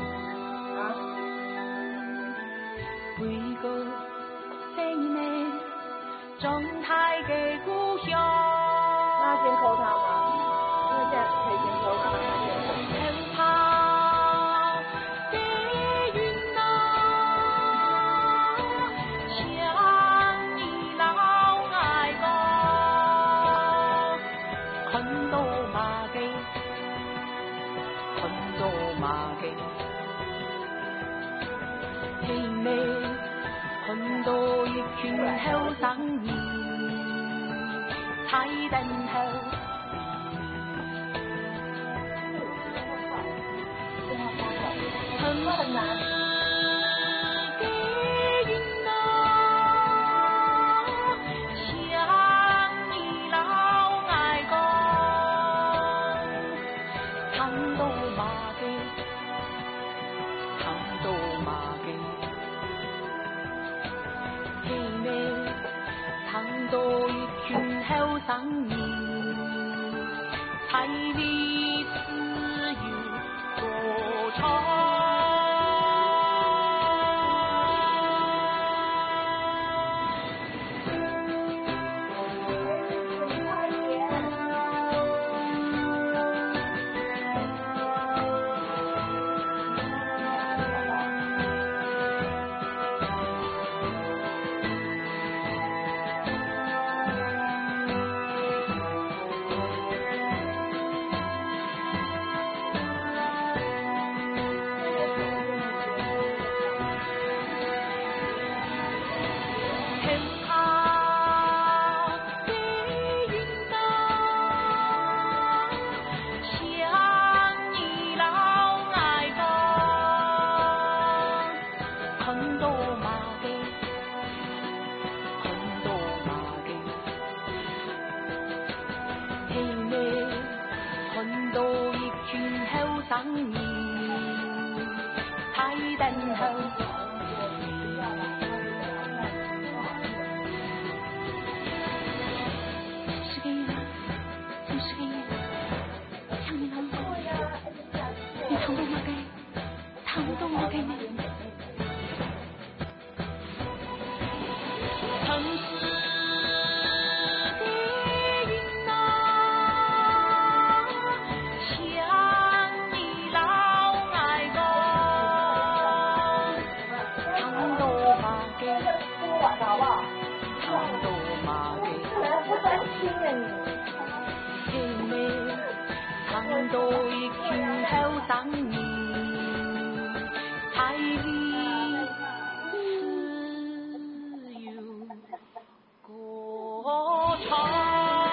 飞过生命状态的故乡。 那先扣他吗？因为现在可以先扣他。 后怕的云啊，像你老爱讲，看到马给，看到马给。看到一群后生人在等候很难的云啊，像你老爱讲，看到马给，看到马给。看到一群后生人，在为自由歌唱。 看到一群后生兒，睇燈後。是个月，真是个月，像你老公，你疼到我嘅，疼到我嘅命。看到一群後生兒，睇你自由歌唱。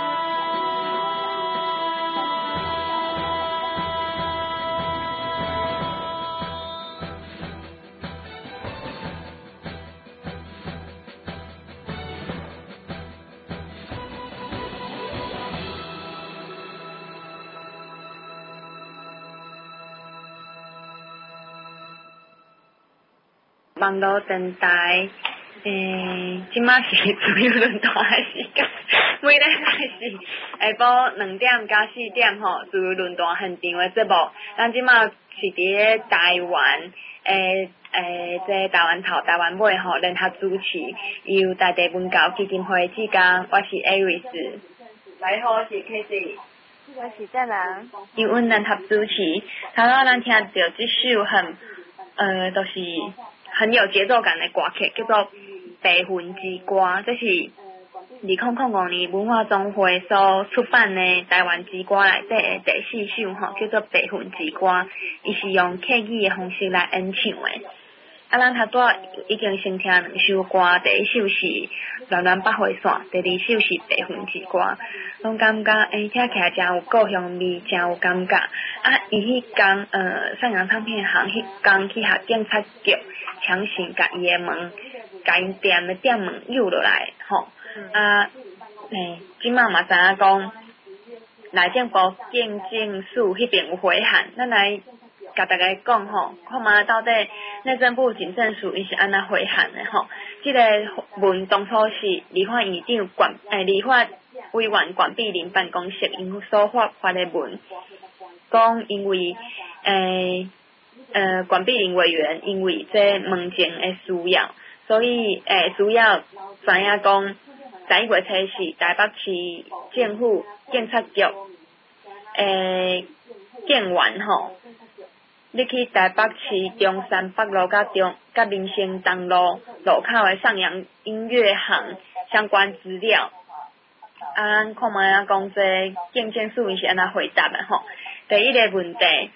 网络电台，即马是自由论坛的时间，每礼拜是下晡2点到4点吼，自由论坛现场的节目。咱即马是伫台湾，即台湾头、台湾尾吼联合主持，由在地文教基金会主讲，我是 Aris， 来好，我是 Kitty， 我是郑人， 由阮联合主持。头仔咱听到这首就是很有节奏感的歌曲，叫做《白云之歌》，这是2005年文化总会所出版的台湾之歌内底的第4首吼，叫做《白云之歌》，伊是用客语的方式来演唱的。咱头拄已经先听2首歌，第一首是《暖暖百花线》，第2首是《白云之歌》，拢感觉听起来真有故乡味，真有感觉。伊迄天上洋唱片行迄天去学警察局，强行甲伊的门，甲因店的店门扭落来，吼。即马嘛知影讲，内政部警政署迄边有回函，咱来甲大家讲吼，看嘛到底内政部警政署伊是安那回函的吼。即个文当初是立法院长立法委员管碧玲办公室因所发的文，讲因为管碧玲委员因为这门前的需要，所以需要知影讲11月7日台北市政府警察局警员吼，你去台北市中山北路甲民生东路路口的上扬音乐行相关资料。咱看卖讲这警政署伊是安那回答的吼。第一个问题，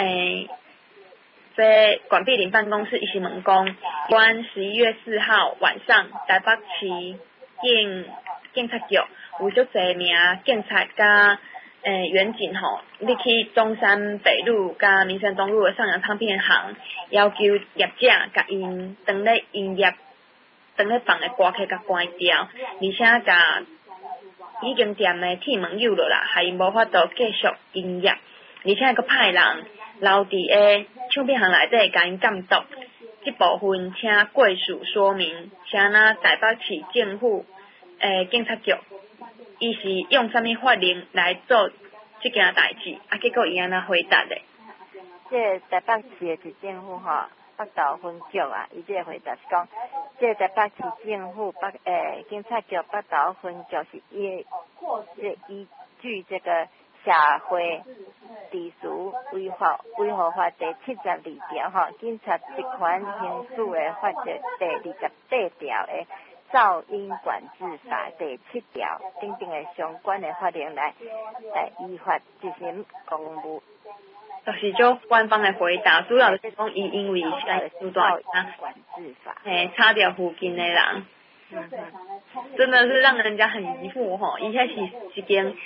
这管碧玲办公室伊是问讲，关11月4号晚上台北市警察局有足侪名警察甲员警吼，你去中山北路甲民生东路的上扬唱片行，要求业者甲因当咧营业、当咧放的歌曲甲关掉，而且甲已经店的铁门扭落啦，害因无法度继续营业，而且佫派人留伫个唱片行内底甲因监督。这部分请贵属说明，请那台北市政府警察局，伊是用什么法令来做这件代志？结果伊安那回答的。 这台北市的市政府吼，北投分局啊，伊这个回答是讲，这台北市政府警察局北投分局是依据这个社会秩序维护法第72条吼，警察职权行使的法则第28条的噪音管制法第7条等等的相关的法令来依法执行公务。 就是就官方的回答，主要就是讲伊因为手段管制法， 差掉附近的人，真的是让人家很疑惑吼。伊遐是一间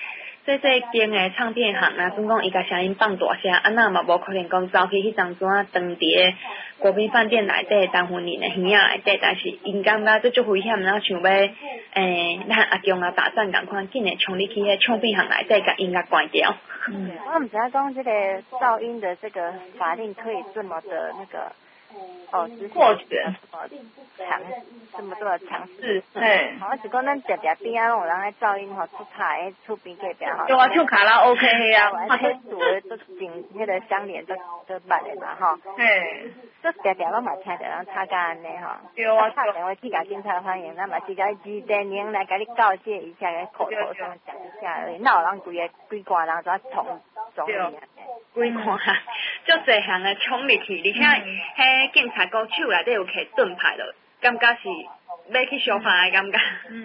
细间的唱片行啊，总讲伊甲声音放大声，啊那嘛无可能讲走去迄张怎啊当伫国宾饭店内底当婚礼的园仔内底，但是因感觉这足危险，然后想要咱阿强啊打战共款，紧诶冲入去迄唱片行内底，甲音乐关掉。 我唔知道讲这个噪音的这个法令可以这么的那个获决这么多的尝试， 我是讲咱边边啊，有人爱噪音出差厝边隔壁对啊，唱卡拉 OK 啊， 迄厝的都整迄个相连都捌的嘛都常常拢嘛听到人吵架安尼对啊， 打电话去甲警察反映，咱嘛是甲指定人来甲你告诫一下，口头上讲一下而已，哪有人规挂人怎捅你啊？ 规看，足侪项诶冲入去，而且迄警察局手内底有摕盾牌咯，感觉是要去相拍诶感觉。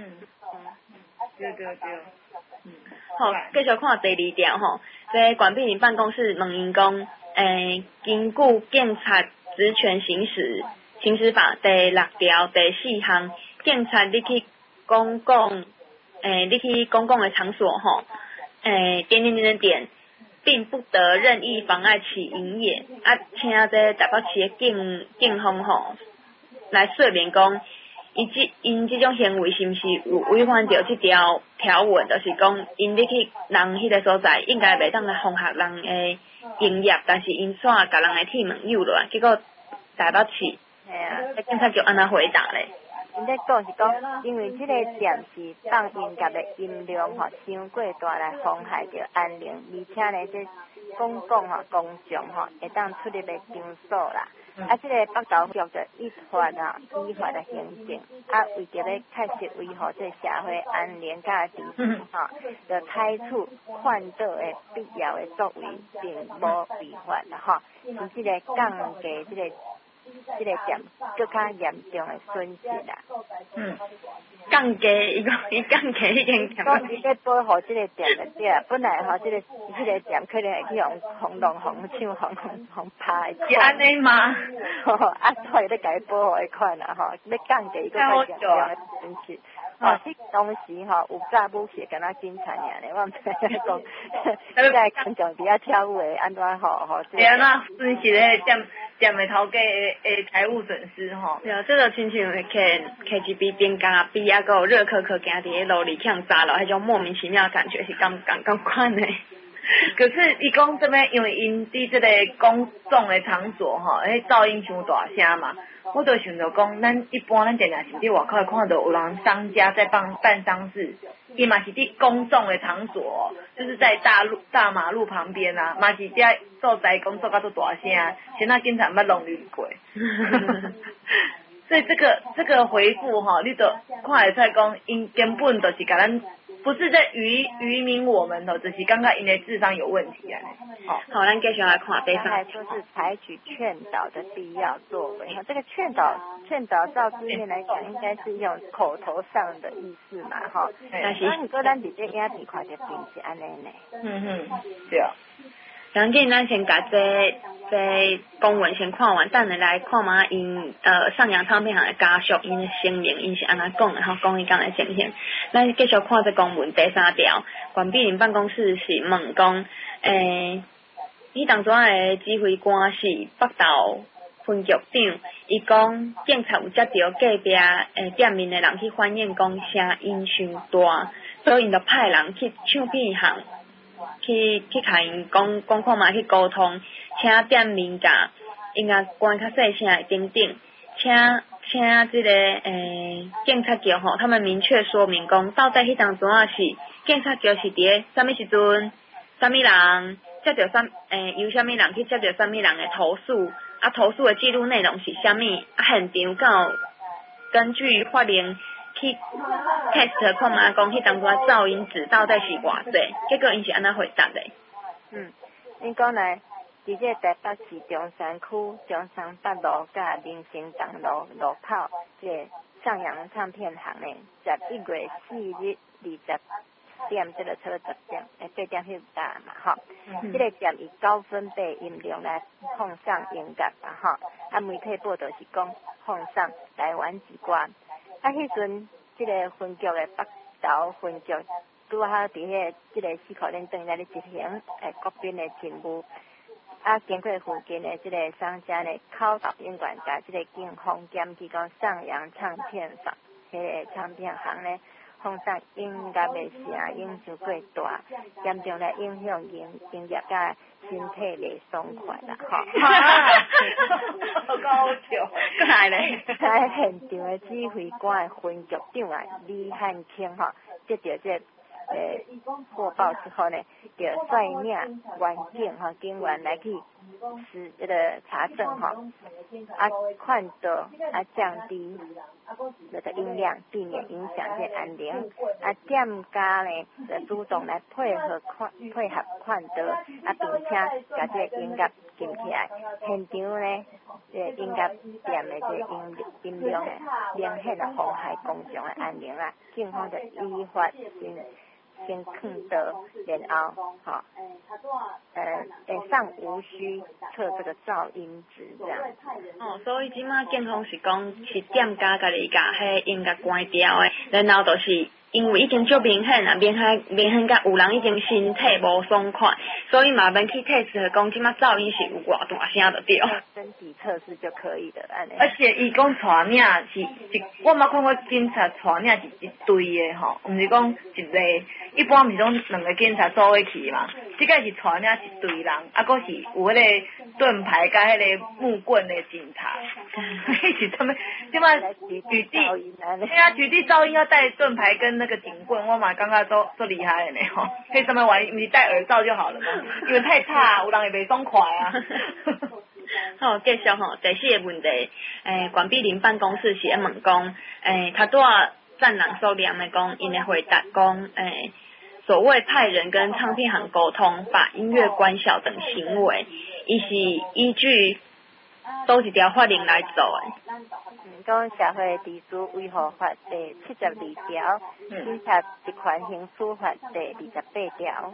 对。 好，继续看第2条吼，这管碧玲办公室问因讲，根据警察职权行使法第6条第4项，警察你去公共的场所吼，点。并不得任意妨碍其营业。请这台北市的警方吼来说明讲，因这种行为是不是有违反到这条条文，就是讲因你去人迄个所在，应该袂当来妨害人的营业，但是因煞甲人的铁门诱落，结果台北市警察就安那回答咧。 因咧讲是讲，因为这个店是放音乐的音量伤过大来妨害到安宁，而且呢，这公共公众会当出入的场所啦。这个北投局的依法依法的行政，为着咧确实维护这社会安宁甲秩序就采取换道的必要的作为，并无违法啦是这个降低这个店更较严重的损失啦。 降低伊降低迄间店。 讲伊咧保护这个店的对啊，本来这个店可能会去轰动、哄抢、哄拍。 是安尼吗？ 所以咧甲伊保护一款啦要降低更较严重的损失。迄当时有诈武是敢若警察尔咧，我毋知讲，现在观众伫遐跳舞的安怎对啊，那损失咧店的头家的财务损失对啊，这个亲像摕一杯冰咖啡啊，还有热可可行伫咧路里向砸了，迄种莫名其妙的感觉是咁款的。 可是伊讲这边，因为因伫这个公众的场所噪音伤大声嘛。我就想着讲，咱一般常常是伫外口看到有人商家在办丧事，伊嘛是伫公众的场所就是在大马路旁边啊，嘛是在所在讲做甲做大声，现在警察捌弄你过。所以这个回复你就看会出来讲，因根本就是甲咱不是在愚民我们就是感觉因的智商有问题啊。 好，咱继续来看第3条。 说是采取劝导的必要作为这个劝导照字面来讲，应该是一种口头上的意思嘛但是你说咱直接影片看就并是安尼呢。 对啊。 赶紧咱先把这公文先看完，等下来看嘛因上扬唱片行的家属因的声明，因是安怎讲的讲伊讲的情形。咱继续看这公文第3条，管碧玲办公室是问讲，伊当初的指挥官是北投分局长，伊讲警察有接到隔壁店面的人去反映讲声音伤大，所以因就派人去唱片行。去甲因讲看嘛，去沟通，请店面甲音乐关较细声等等，请这个警察局他们明确说明讲，到底迄当阵是警察局是伫什么时阵，什么人接到由什么人去接到什么人的投诉，投诉的记录内容是什么，现场敢有根据法令去 test 看嘛，讲迄当初噪音值到底是偌济，结果因是安那回答的。 因讲来，伫这台北市中山区中山北路甲民生东路口，这上扬唱片行呢，11月4日20点，这个差不多10点，8点迄搭嘛这个店以高分贝音量来放上音乐嘛媒体报道是讲放上台湾之歌。迄阵这个分局的北投分局局拄好伫即个4块链转来咧执行国宾的任务。经过附近的即个商家呢，口头应管甲即个警方检举讲上扬唱片房迄个唱片行呢，放送音乐的声音伤过大，严重咧影响营业甲身体袂爽快啦，吼。 好搞笑， 过来咧，在现场的指挥官的分局长啊李汉卿吼，接到这播报之后呢，就率领员警吼警员来去这个查证吼，看到降低这个音量，避免影响这安宁。店家呢就主动来配合看到，并且把这个音乐禁起来。现场呢，音乐店的这音量呢，明显的妨害公众的安宁啦。警方就依法先看到，然后上无需测这个噪音值这样。 所以即马警方是讲是店家家己甲迄音乐关掉的，然后就是因为已经足明显啦，明显甲有人已经身体无爽快，所以嘛免去test讲即马噪音是有偌大声就对。 身体测试就可以了，安尼。 而且伊讲带领是我冇看过警察带领是一堆的吼，毋是讲一个，一般毋是讲2个警察组伙去嘛，即个是带领一堆人，搁是有迄个盾牌甲迄个木棍的警察，是他们即马举地，对啊，举地噪音要带盾牌跟那个警棍，我嘛感觉都厉害的呢吼，可以什么玩，你戴耳罩就好了嘛，因为太差，有人会袂爽快啊。 好，继续吼，第4个问题，管碧玲办公室是咧问讲，他拄仔战人所念的讲，因的回答讲，所谓派人跟唱片行沟通，把音乐关小等行为，伊是依据倒一条法令来做的。 讲社会秩序维护法第72条，警察职权刑处法第28条。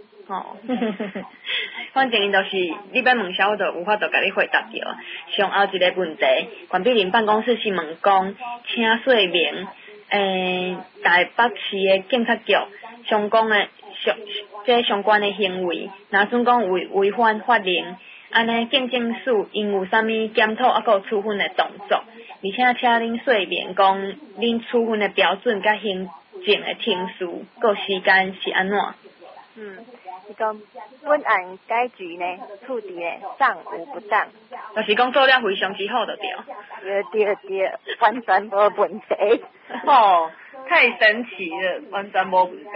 反正就是你要问啥，我就有法度甲你回答着。上后一个问题，管碧玲办公室是问讲，请说明，台北市的警察局相关的相关的行为，若算讲违反法令，安尼警政署因有啥物检讨还有处分的动作，而且请恁说明讲，恁处分的标准甲行政的程序，个时间是安怎？ 伊讲本案该局呢处理呢当无不当， 就是讲做了非常之好就对。 对，完全无问题。 太神奇了，完全无问题。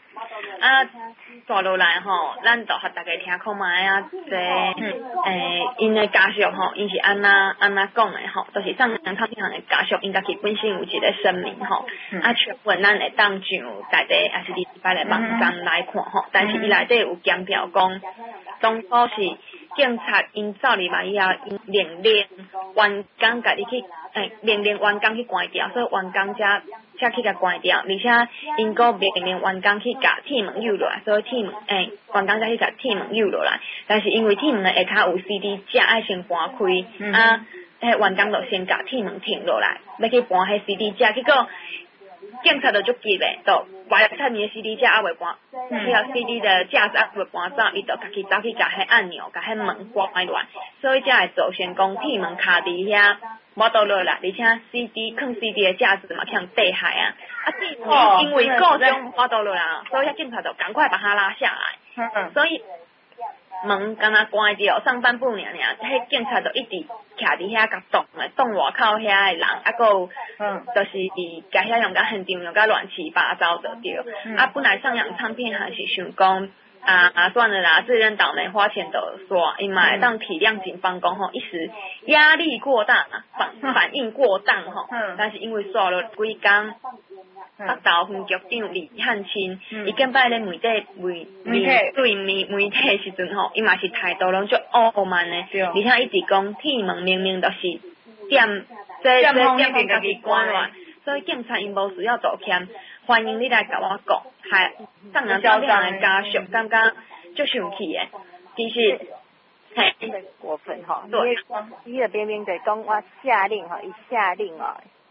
带落来吼，咱就互大家听看卖啊，因的家属吼，因是安那讲的吼，就是上洋唱片行的家属，应该是本身有一个声明吼，全文咱会当上大家也是礼拜的网站来看吼，但是伊内底有强调讲，当初是警察因走入来以后，因命令员工家己去，命令员工去关掉，所以员工才去甲关掉，而且因个命令员工去甲铁门扭落来，所以员工才去甲铁门扭落来，但是因为铁门的下骹有 CD 架，爱先搬开，员工就先甲铁门停落来，要去搬迄 CD 架，结果警察就足急嘞，就怀趁伊的 CD 架还未搬，迄个 CD 的架子还未搬走，伊就家己走去甲迄按钮，甲迄门关落来，所以才会造成讲铁门卡伫遐。无倒落来，而且 CD 放 CD 的架子嘛，向地海啊！因为故障无倒落来，所以警察就赶快把它拉下来。所以门敢若关掉，上半部尔，迄警察就一直徛伫遐甲挡外口遐的人，有就是甲遐用甲现场用甲乱七八糟就对。本来上洋唱片还是想讲。算了啦，自认倒霉花钱的说，因嘛会当体谅警方讲吼，一时压力过大，反应过当吼，但是因为刷了几工，北投分局长李汉清，伊近摆咧媒体时阵吼，伊嘛是态度拢足傲慢的，而且一直讲铁门明明就是店方家己关来，所以警察因无需要道歉。欢迎你来甲我讲，还上洋照片的家属感觉足生气的，其实过分吼。对，伊个明明就讲我下令吼，伊下令哦，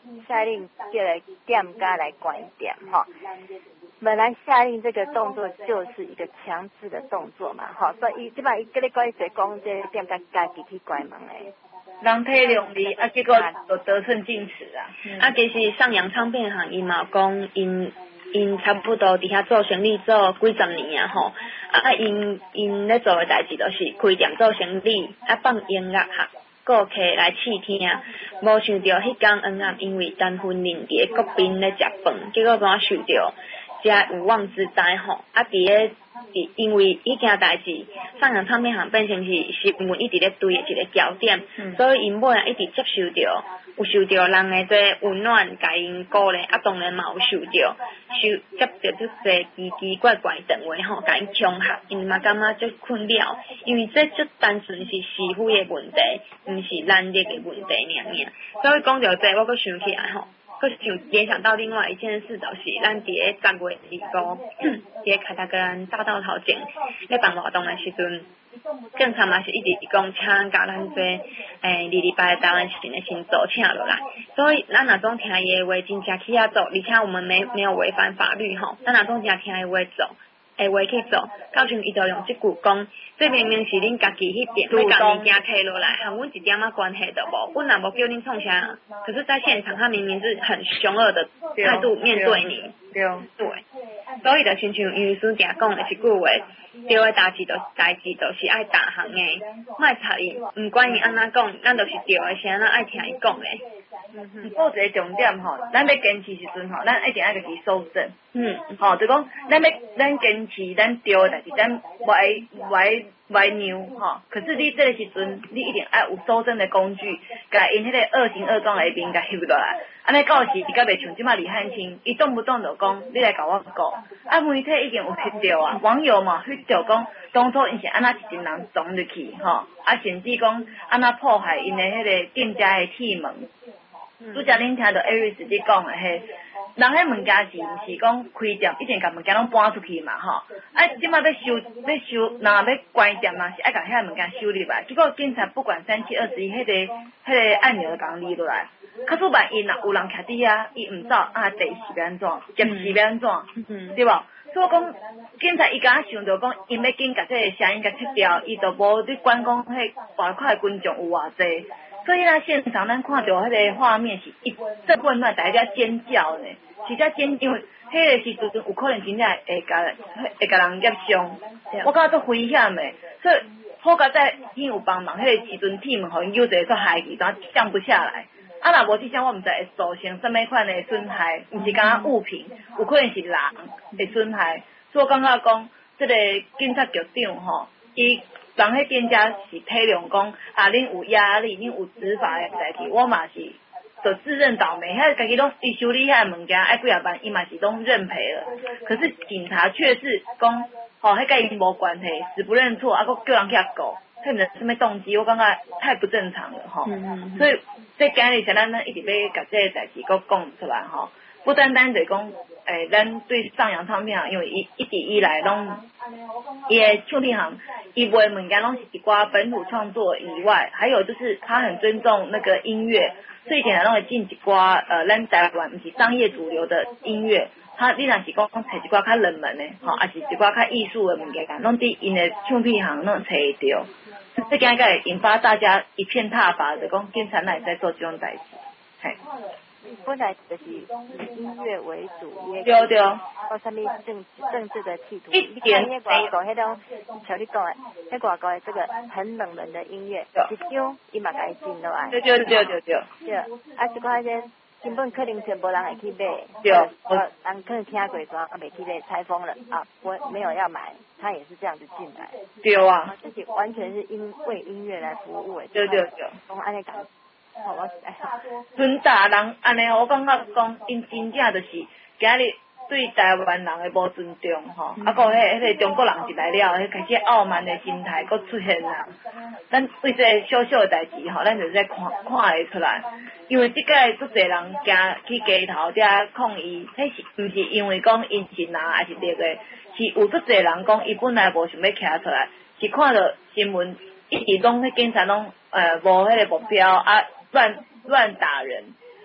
下令叫来店家来关店哈。本来下令这个动作就是一个强制的动作嘛，哈，所以基本上跟你讲是讲这店家家己去关门诶。 人体量力啊，结果就得寸进尺啊。 其实上扬唱片行伊嘛讲因差不多伫遐做生意做几十年啊吼，因咧做诶代志就是开店做生意，放音乐哈，顾客来试听，无想到迄天恩暗因为单婚人伫国宾咧食饭，结果敢受到遮有妄之灾吼，因为迄件代志，上扬唱片行变成是新闻一直咧追诶一个焦点，所以因尾一直接受到，有受到人诶这温暖，甲因鼓励，当然嘛有受到接到即个奇奇怪怪电话吼，甲因恐吓，因嘛感觉足困扰，因为这就单纯是师傅诶问题，毋是咱力诶问题尔。所以讲到这，我阁想起来吼。佮想联想到另外一件事，就是咱伫10月25伫凯达格兰大道头前咧办活动的时阵，警察嘛是一直讲请甲咱这2礼拜台湾时的先做请落来，所以咱若总听伊的话，真正去遐做，而且我们没有违反法律吼，咱若总正听伊话做。话去做，到时伊就用即句讲，这明明是恁家己迄边要甲物件摕落来，和阮一点仔关系都无，阮也无叫恁创啥，可是在现场他明明是很凶恶的态度面对你，对，所以就亲像律师常讲的一句话，对的代志就是爱大行的，莫插伊，毋管伊安怎讲，咱就是对的，是安怎爱听伊讲的。 有一个重点吼，咱要坚持时阵吼，咱一定要就是搜证。吼，就讲咱坚持咱对的代志，咱歪扭吼。可是你这个时阵，你一定要有搜证的工具，甲因迄个恶行恶状内面甲翕落来。安尼到时伊甲袂像即马李汉清，伊动不动就讲你来甲我告。媒体已经有翕到啊，网友嘛翕到讲当初因是安怎一群人撞入去吼，甚至讲安怎破坏因的迄个店家的铁门。拄则恁听到艾瑞斯伫讲的嘿，人迄物件是毋是讲开店一定甲物件拢搬出去嘛吼？即马要收，人要关店嘛是爱甲遐物件收入来。结果警察不管3721，迄个按钮就甲立落来。较主办因若有人徛伫遐，伊毋走第是要安怎？接是要安怎？对无？所以讲警察伊敢想到讲，因要紧甲这个声音甲切掉，伊就无伫管讲迄外口的群众有偌济。所以呢，现场咱看到迄个画面是这混乱，大家尖叫呢，是遮尖，因为迄个时阵有可能真正会甲人业伤，我感觉足危险的。所以好佳在因有帮忙，迄个时阵铁门互因有一个煞害去，然后降不下来。若无即项我毋知会造成什么款的损害，毋是讲物品，有可能是人的损害。所以我感觉讲，这个警察局长吼，伊。人迄店家是体谅讲恁有压力，恁有执法的代志，我嘛是就自认倒霉。遐家己拢伊修理遐物件，爱几啊万，伊嘛是拢认赔了。可是警察却是讲，迄甲伊无关系，死不认错，佫叫人去告，迄毋知什么动机，我感觉太不正常了吼。所以这今日是咱一直要甲这个代志佫讲出来吼，不单单就讲咱对上扬唱片行，因为一直以来拢伊的唱片行。伊卖物件拢是一寡本土创作以外，还有就是他很尊重那个音乐，所以现在拢会进一寡咱台湾毋是商业主流的音乐，你若是讲找一寡较冷门的，还是一寡较艺术的物件，拢伫因的唱片行拢找会到。这个会引发大家一片挞伐，就讲警察哪会在做这种代志，嘿。 本来就是以音乐为主， 对， 或什么政治的企图。你看迄外国迄种，像你讲的，迄外国的这个很冷门的音乐，一张伊嘛该进落来。对。对，一寡些根本可能全部人会去买。对。人可能听过说没去买，采风了我没有要买，他也是这样子进来。 对啊。 自己完全是为音乐来服务的。 对。 从安尼讲。 纯大人安尼，我感觉讲，因真正就是今日对台湾人的无尊重吼，还有迄个中国人进来了，迄开始傲慢的心态佫出现啦。咱对这个小小的代志吼，咱就是在看会出来，因为即个足侪人行去街头遮抗议，迄是毋是因为讲因是哪还是劣个，是有足侪人讲伊本来无想要徛出来，是看到新闻一直拢迄警察拢无迄个目标乱打人，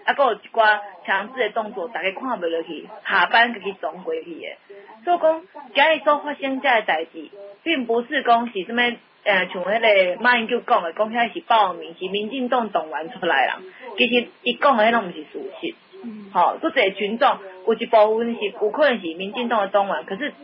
啊，还有一寡强制的动作，大家看袂落去，下班就去撞过去的。所以讲，今日所发生这个代志，并不是讲是什么像迄个马英九讲的，讲遐是报名是民进党动员出来人，其实伊讲的迄拢毋是事实。好，都这群众有一部分是有可能是民进党的动员，可是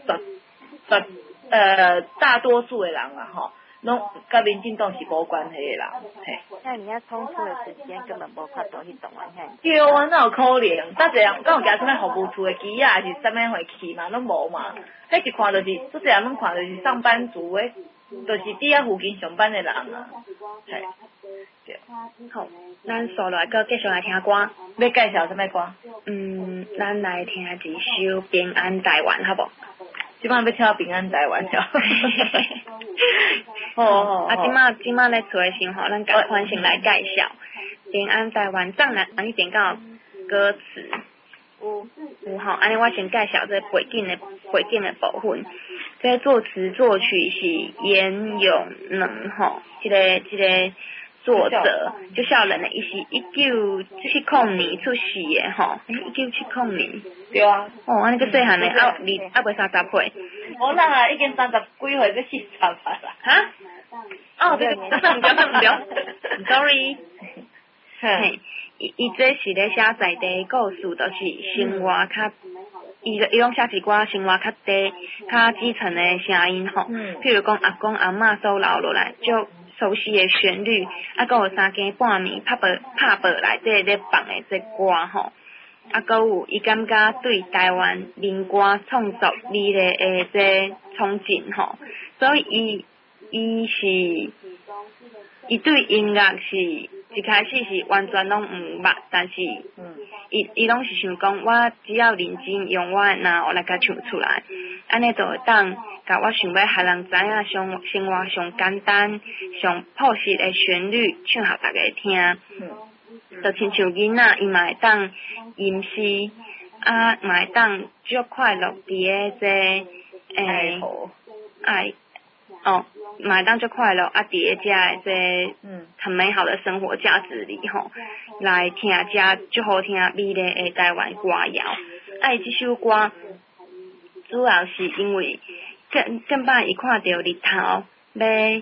大多数的人啊，吼，拢甲民进党是无关系的人，嘿。 那人家冲刺的时间根本无法度去动员遐。 对啊，哪有可能？搭一人敢有行什么服务处的机啊，还是什么回去嘛，拢无嘛。迄一看就是，做这人拢看就是上班族的，就是伫遐附近上班的人啊。嘿，对。 好，咱所来个继续来听歌。 要介绍什么歌？ 咱来听一首《平安台湾》，好不？ 即摆要听《平安台湾》了。 啊，即摆咧出的时候，咱赶快先来介绍《平安台湾》，上来你点到歌词。有吼，安尼我先介绍这背景的部分。这作词作曲是严永能吼，这个作者就少年的，伊是1970年出世的吼，1970年。 对啊。 哦，安尼个细汉的未30岁。 我人啊，已经30几岁，要40岁啦。 哈？哦，对，不对 ，sorry。嘿，伊这是咧写在地故事，就是生活较，伊拢写一寡生活较低、较基层的声音吼。譬如讲阿公阿嬷所留落来，就熟悉的旋律，啊，还有3更半暝拍报内底咧放的这歌吼，啊，还有伊感觉对台湾民歌创作美丽的这憧憬吼，所以伊对音乐是一开始是完全拢毋捌，但是伊拢是想讲，我只要认真用我的脑来甲唱出来，安尼就会当甲我想要互人知影生活上简单、上朴实的旋律唱互大家听。就亲像囡仔，伊嘛会当吟诗，啊，嘛会当足快乐伫个嘛会当足快乐啊！伫个这很美好的生活价值里吼，来听这足好听美丽的台湾歌谣。这首歌主要是因为更摆伊看到日头要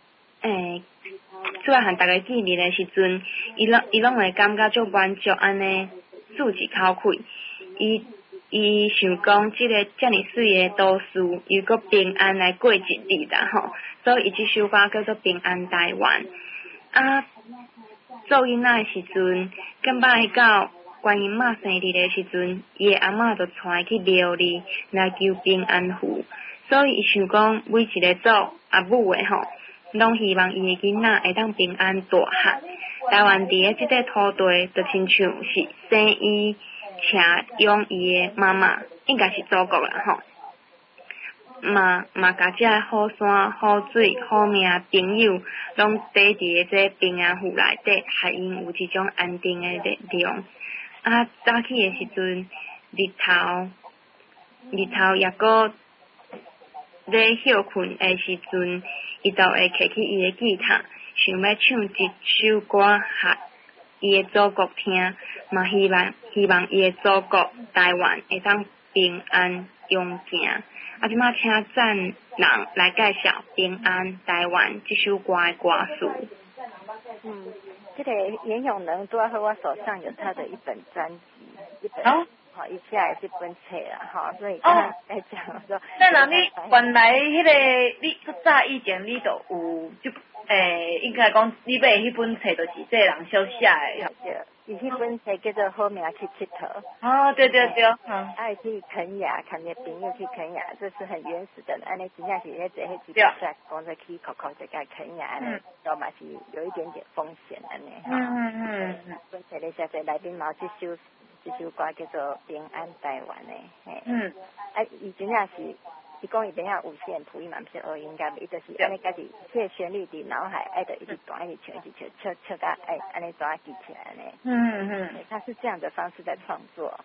出来和大家见面的时阵，伊拢会感觉足满足，安尼舒一口气。伊想讲，这个遮尔水的都市，又搁平安来过一日啦吼，所以伊这首歌叫做《平安台湾》。啊，做囡仔的时阵，更摆到观音妈生日的时阵，伊的阿嬷就带去庙里来求平安符，所以伊想讲，每一个做阿母的吼，拢希望伊的囡仔会当平安大汉。台湾伫个即个土地，就亲像是生伊请养伊的妈妈，应该是祖国啦吼。嘛甲这好山、好水、好命朋友，拢缀伫个这平安符内底，害因有一种安定的力量。啊，早起的时阵，日头也搁咧休困的时阵，伊就会摕起伊的吉他，想要唱一首歌给伊的祖国听，嘛希望伊的祖国台湾会当平安永行。啊，即马请赞人来介绍《平安台湾》这首歌的歌词。 这个严永能都要和我手上有他的一本专辑，一本好，一下也是本册啦，哈，所以刚才来讲说， 但那你原来迄个你较早以前你都有就应该讲你买迄本册就是这人所写的， 对，伊迄本册叫做《好命去佚佗》。 哦，对， 爱去肯雅，看你朋友去肯雅，这是很原始的，安尼真正是迄坐迄几个在讲在去考这个肯雅，安尼都嘛是有一点点风险安尼哈。本册咧写在内面嘛，这首歌叫做《平安台湾》的，伊真正是。伊讲伊等下无线谱，伊嘛毋是学音乐，伊就是安尼家己这个旋律伫脑海爱的一直弹，一直唱到安尼抓记起来呢。他是这样的方式在创作。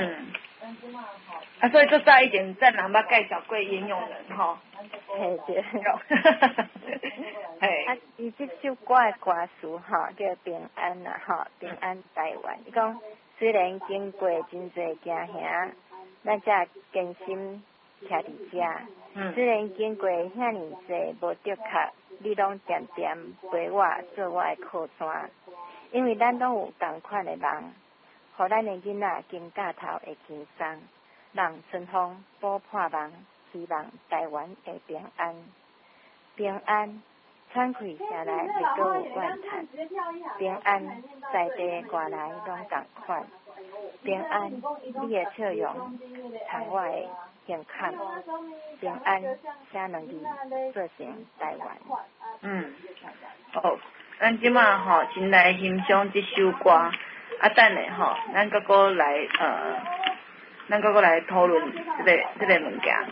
所以就早以前在南巴介绍过严永人吼。 对。 啊，伊这首歌的歌词吼叫平安啦吼，平安台湾。伊讲虽然经过真侪惊吓，咱才坚心徛伫遮。虽然经过遐尼侪无得卡，你拢点点陪我做我的靠山，因为咱拢有同款的梦，互咱的囡仔经教头会轻松，让春风补破梦，希望台湾会平安，平安。喘气下来，袂阁有怨叹。平安，在地外来拢同款。平安，你的笑容，藏我的健康。平安，写两字做成台湾。 好，咱即马吼，先来欣赏这首歌。啊，等下吼，咱搁个来讨论这个物件。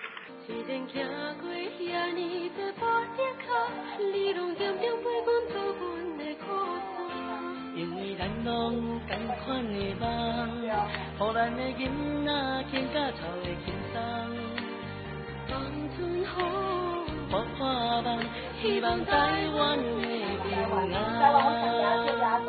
你拢点点陪阮做阮的靠山，因为咱拢有同款的梦，予咱的囡仔见甲头会轻松。望春雨，破破梦，希望台湾的平安。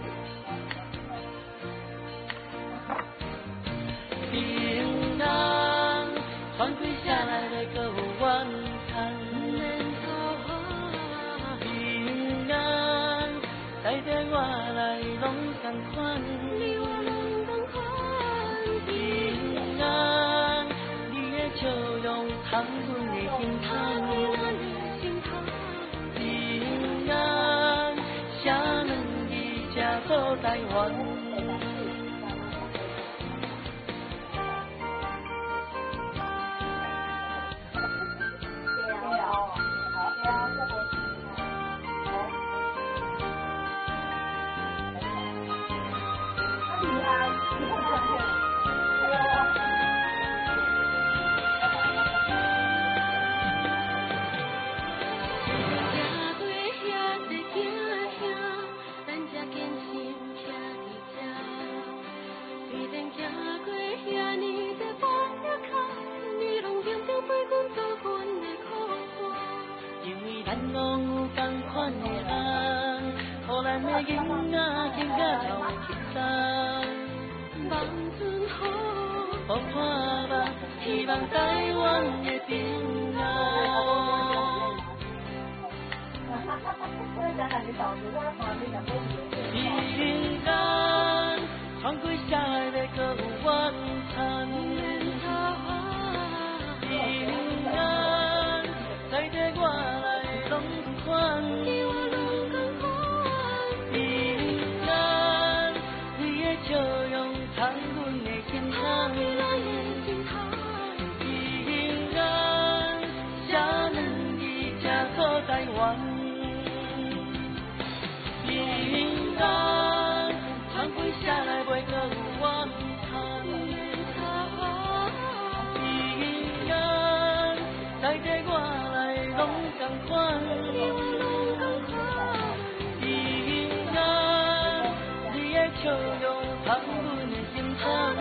平安，喘气下来要搁有怨叹。在地我来拢同款，你我拢同款。平安，你的笑容藏阮的心头。平安，写两字才做台湾。希望台湾的平安。平安，喘气下来要搁有怨叹。平安，在地我来拢同款。平安，你的笑容藏阮的心头。台湾平安，喘气下来袂阁有怨叹。平安，在地我来拢同款。平安，你的笑容藏阮的心头。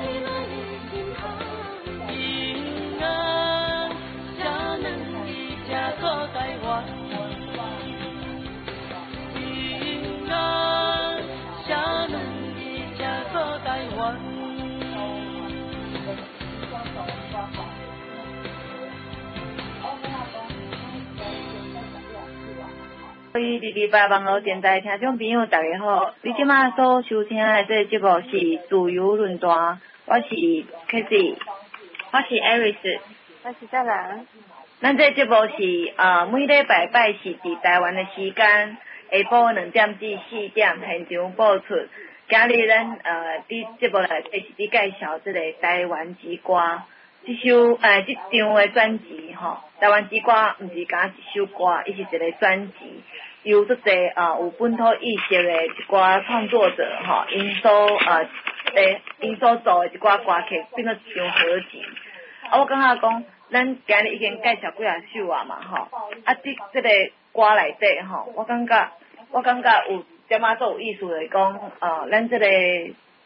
平安，写两字才做台湾。 各位228网络电台听众朋友大家好，你即马所收听的这个节目是自由论坛，我是 Kitty， 我是 Aris， 我是佳人。 咱这个节目是每礼拜拜是伫台湾的时间下晡2点至4点现场播出。今日咱伫节目内底是伫介绍这个台湾之歌，这张的专辑吼，台湾之歌毋是讲一首歌，伊是一个专辑，由足侪有本土意识的一寡创作者吼，因所做的一寡歌曲变做一张合集。我感觉讲，咱今日已经介绍几啊首啊嘛吼，这个歌内底吼，我感觉有点仔做有意思的讲，咱这个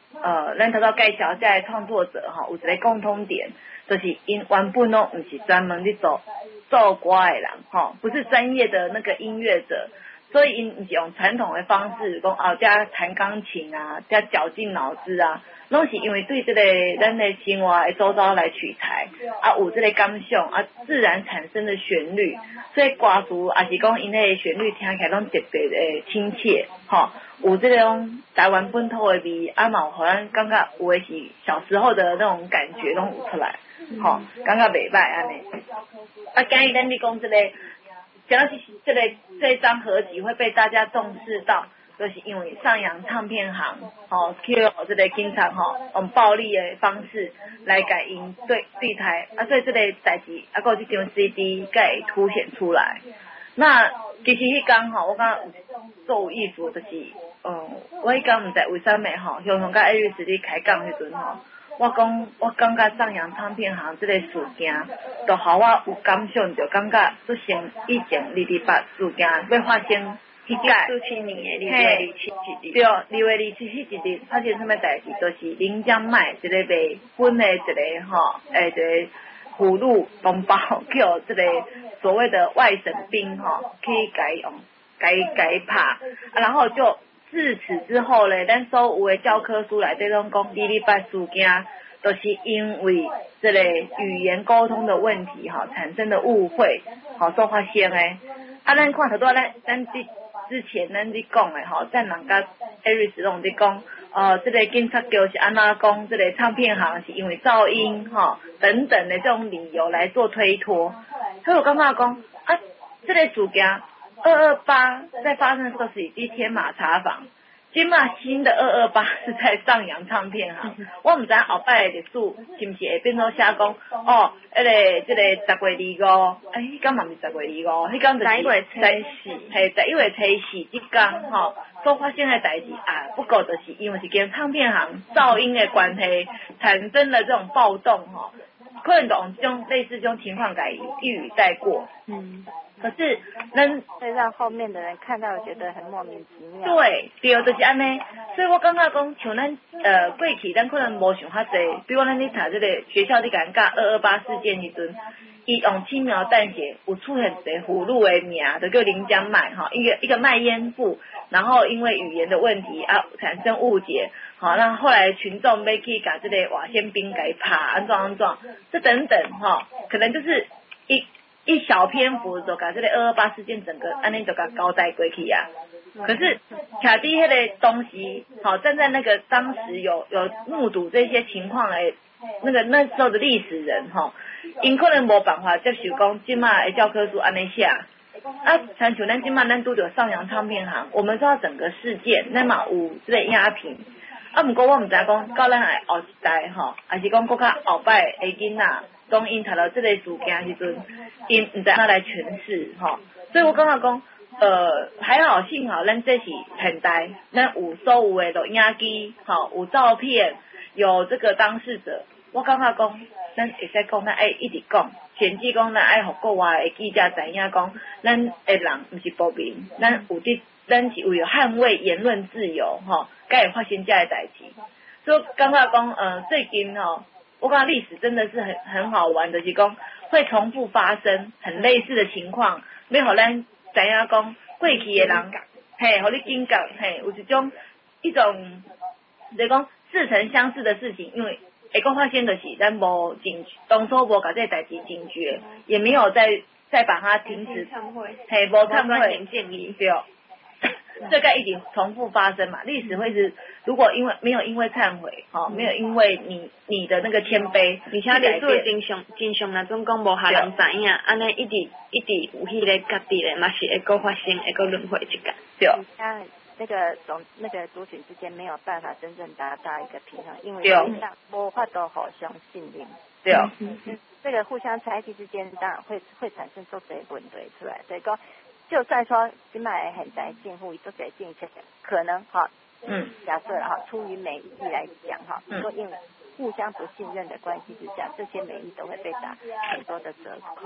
咱头拄介绍这些创作者有一个共通点，就是因原本都不是专门去做歌的人不是专业的那个音乐者，所以因是用传统的方式，讲加弹钢琴啊，加绞尽脑汁啊，拢是因为对这个咱的生活的周遭来取材有这个感想自然产生的旋律，所以歌词也是讲因那个旋律听起来拢特别的亲切有这种台湾本土的味嘛有互咱感觉有的是小时候的那种感觉拢有出来感觉袂歹安尼建议咱你讲这个只要是这张合集会被大家重视到，就是因为上扬唱片行去这个警察用暴力的方式来改因对台所以这个代志还有这张 CD 才会凸显出来。那其实迄天我感觉做有意思，就是我迄天唔知为什么雄雄甲艾瑞斯伫开讲迄阵我感觉上扬唱片行这个事件，都互我有感想，就感觉之前以前228事件要发生迄届 47年的2月27日， 对，2月27日发生什么代志？就是林江麦一个卖粉的一个一个俘虏同胞，叫这个所谓的外省兵去改拍然后就。自此之后呢，咱所有的教科书内底拢讲228事件，都是因为这个语言沟通的问题产生的误会所发生的。咱看头拄咱之前咱伫讲的咱人甲艾瑞斯拢伫讲，这个警察局是安怎讲，这个唱片行是因为噪音等等的这种理由来做推脱。所以我感觉讲这个事件。228在发生的时候是伫天马茶坊，今嘛新的228是在上扬唱片行。我唔知后摆的历史是毋是会变做写讲这个10月25，迄天嘛毋是10月25，迄天就是 11月初4这天所发生的代志不过就是因为是间唱片行噪音的关系产生了这种暴动可能用这种类似这种情况给一语带过。可是会让后面的人看到觉得很莫名其妙。 对，就是安尼。所以我感觉讲，像咱过去咱可能无想遐济，比如咱咧读这个学校伫讲228事件时阵，伊用轻描淡写有出现一个俘虏的名，就叫林江麦一个卖烟妇，然后因为语言的问题产生误解。那后来群众要去把这个外县兵给拍安怎，这等等可能就是一小篇幅就把这个228事件整个安尼就给交代过去啊。可是卡蒂迄个东西站在那个当时有目睹这些情况的那时候的历史人因可能无办法接受讲今嘛的教科书安尼写像咱今嘛咱拄着上扬唱片行，我们知道整个事件咱嘛有这个影片不过我唔知讲到咱后一代还是讲搁较后摆的囡仔当因读到这个事件时阵，因唔知怎来诠释所以我感觉讲还好幸好咱这是现代，咱有所有的录影机有照片，有这个当事者，我感觉讲咱会使讲咱爱一直讲，甚至讲咱爱互国外的记者知影讲咱的人不是暴民，咱是为了捍卫言论自由才会发生这样的代志。所以感觉讲最近我感觉历史真的是很好玩的，就是讲会重复发生很类似的情况，要互咱知影讲过去的人互你警觉有一种就是讲似曾相识的事情，因为会讲发现的是咱无当初无把这个代志警觉，也没有再把它停止无忏悔建议对这个一定重复发生嘛，历史会是如果没有因为忏悔没有因为你的那个谦卑， 而且历史经常那种讲无下人知影，安尼一直有迄个隔壁的嘛是会搁发生会搁轮回一个对。 那个族群之间没有办法真正达到一个平衡，因为无法度互相信任。 对。 这个互相猜忌之间当然会产生做这问题出来，所以讲就算说今麦现在政府做这政策，可能假设出于美意来讲说因为互相不信任的关系之下，这些美意都会被打很多的折扣。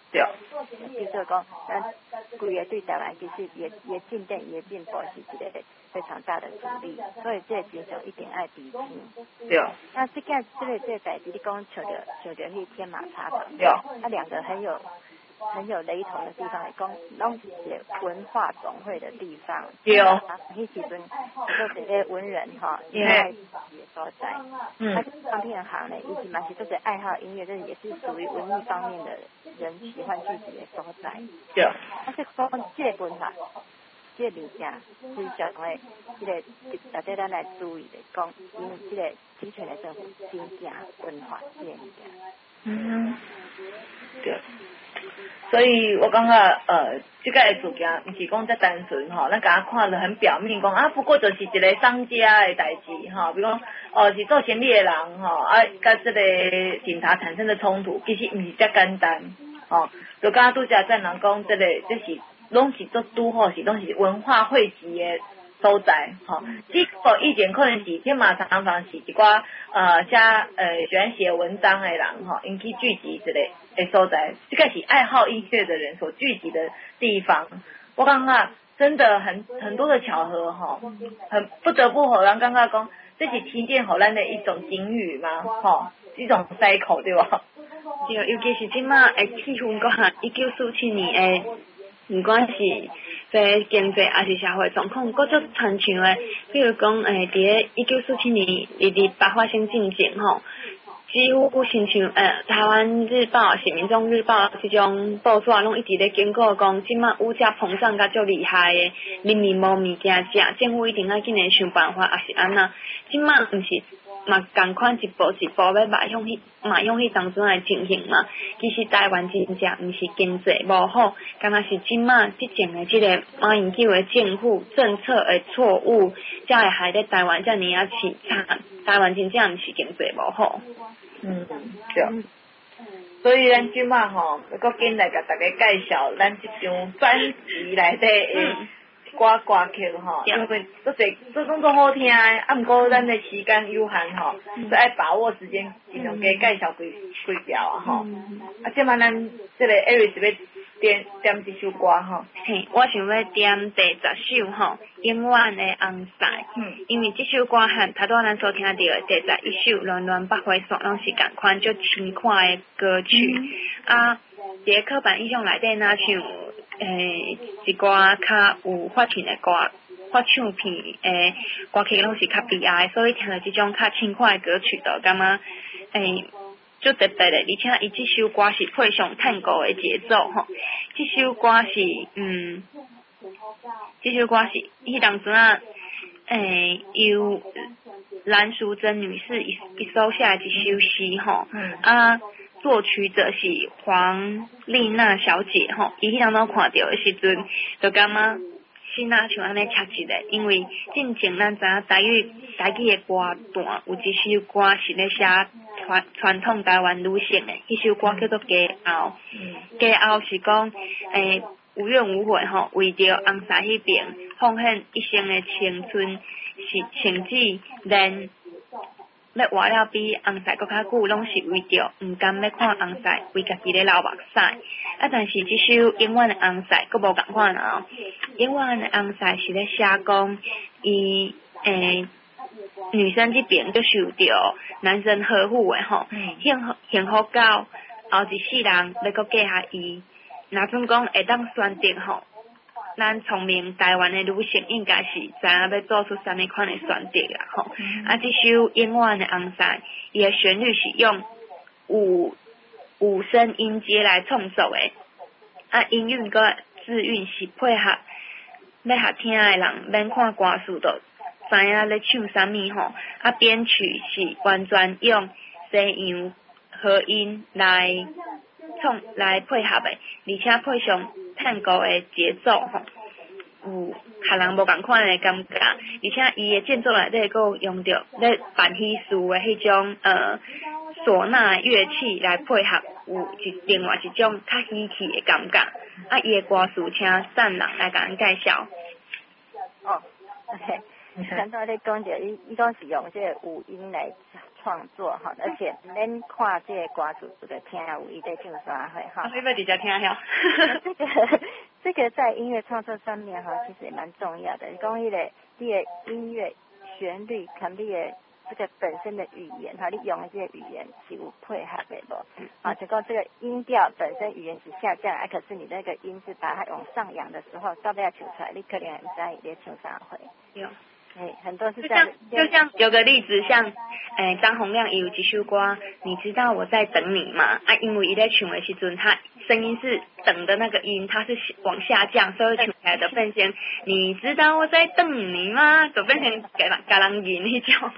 对。 比如说讲，咱规个对台湾其实也进展也进步是一个非常大的阻力，所以这个真相一定爱厘清。 对。 那这个代志，你讲像着去天马茶坊， 对。 它两个很有雷同的地方，讲拢是一个文化总会的地方。 对。 迄时阵做一个文人哈，也爱也所在。他唱片行呢，以及嘛是做者爱好音乐，这也是属于文艺方面的人喜欢聚集的所在。 对。 但是讲这个文化，这个物件，是上的，这个大家咱来注意的，讲因这个集权的政府真正文化这个物件。 对。所以我感觉这个事件不是讲遮单纯吼，咱甲看得很表面讲啊，不过就是一个商家的代志吼，比如讲是做生意的人吼，甲这个警察产生的冲突，其实不是遮简单吼，就刚刚拄则在人讲这是拢是做拄好是拢是文化汇集的所在吼，这个以前可能是天马茶坊是一寡喜欢写文章的人吼，因去聚集一个的所在，这个是爱好音乐的人所聚集的地方。我感觉真的很多的巧合吼，很不得不互人感觉讲，这是天电互咱的一种境遇嘛吼，一种 cycle 对吧？ 对，尤其是即马的气氛，搁和1947年的，不管是在经济还是社会状况，搁足亲像的，比如讲伫个1947年2月8发生进前吼。几乎亲像台湾日报、是民众日报这种报纸拢一直咧警告讲，即马物价膨胀甲足厉害诶，人民无物件食，政府一定要紧诶想办法，也是安那。即马毋是嘛共款一步一步要迈向迄当中来进行嘛。其实台湾真正毋是经济无好，敢若是即马即前诶即个马英九诶政府政策诶错误，才会害得台湾遮尔啊凄惨。台湾真正毋是经济无好。 对。所以咱即马吼，搁紧来甲大家介绍咱即张专辑内底的歌曲吼，因为都拢都好听的，毋过咱的时间有限吼，所以爱把握时间，尽量加介绍几条啊吼。即马咱这个 Aris 要点一首歌吼。 嘿，我想要点第10首吼，永远的红晒。因为这首歌和头拄咱所听到的第11首《乱乱百花线》拢是共款足轻快的歌曲。伫个刻板印象内底，若像一寡较有发唱的歌，发唱片歌曲拢是较悲哀，所以听到这种较轻快的歌曲，就感觉就特别的，而且伊这首歌是配上探戈的节奏吼。这首歌是迄当阵由蓝淑珍女士伊手写的一首诗吼。作曲者是黄丽娜小姐吼，伊迄当中看到的时阵，就感觉心啊像安尼插一个，因为进前咱知影台语的歌段有一首歌是咧写传统台湾女性的，迄首歌叫做《家后》。家后是讲无怨无悔吼，为着红纱迄边奉献一生的青春，是甚至连要活了比红晒搁较久，拢是为着毋甘要看红晒，为家己咧流目屎。但是这首永远的红晒搁无共款啊！永远的红晒是咧写讲，伊女生这边就受到男生呵护的吼，幸福到后一世人要搁嫁下伊。若总讲会当选择吼，咱聪明台湾的女性应该是知影要做出啥物款的选择啦吼。这首永远的红晒，伊的旋律是用五声音阶来创作的，音韵个字韵是配合要合听的人免看歌词就知影咧唱啥物吼。编曲是完全用西洋和音来配合的，而且配上探戈的节奏吼，有互人无共款的感觉，而且伊的建筑内底佫有用到咧办喜事的迄种唢呐乐器来配合，有另外一种较喜气的感觉。伊的歌词请善人来甲咱介绍。 刚才咧讲着，伊讲是用这个五音来创作哈，而且恁看这个歌词就听有伊在唱啥会哈。 你要直接听下。 这个在音乐创作上面哈，其实也蛮重要的。你讲你的音乐旋律，跟你的这个本身的语言哈，你用的这个语言是有配合的不？啊，就讲这个音调本身语言是下降，可是你那个音是把它往上扬的时候，到尾要唱出来，你可能很在意你唱啥会。 有。 很多是这样， 就像有个例子，像张洪量有一首歌，你知道我在等你吗？啊，因为伊在唱的时阵，他声音是等的那个音，它是往下降，所以唱起来的变成你知道我在等你吗？就变成给人吟那种。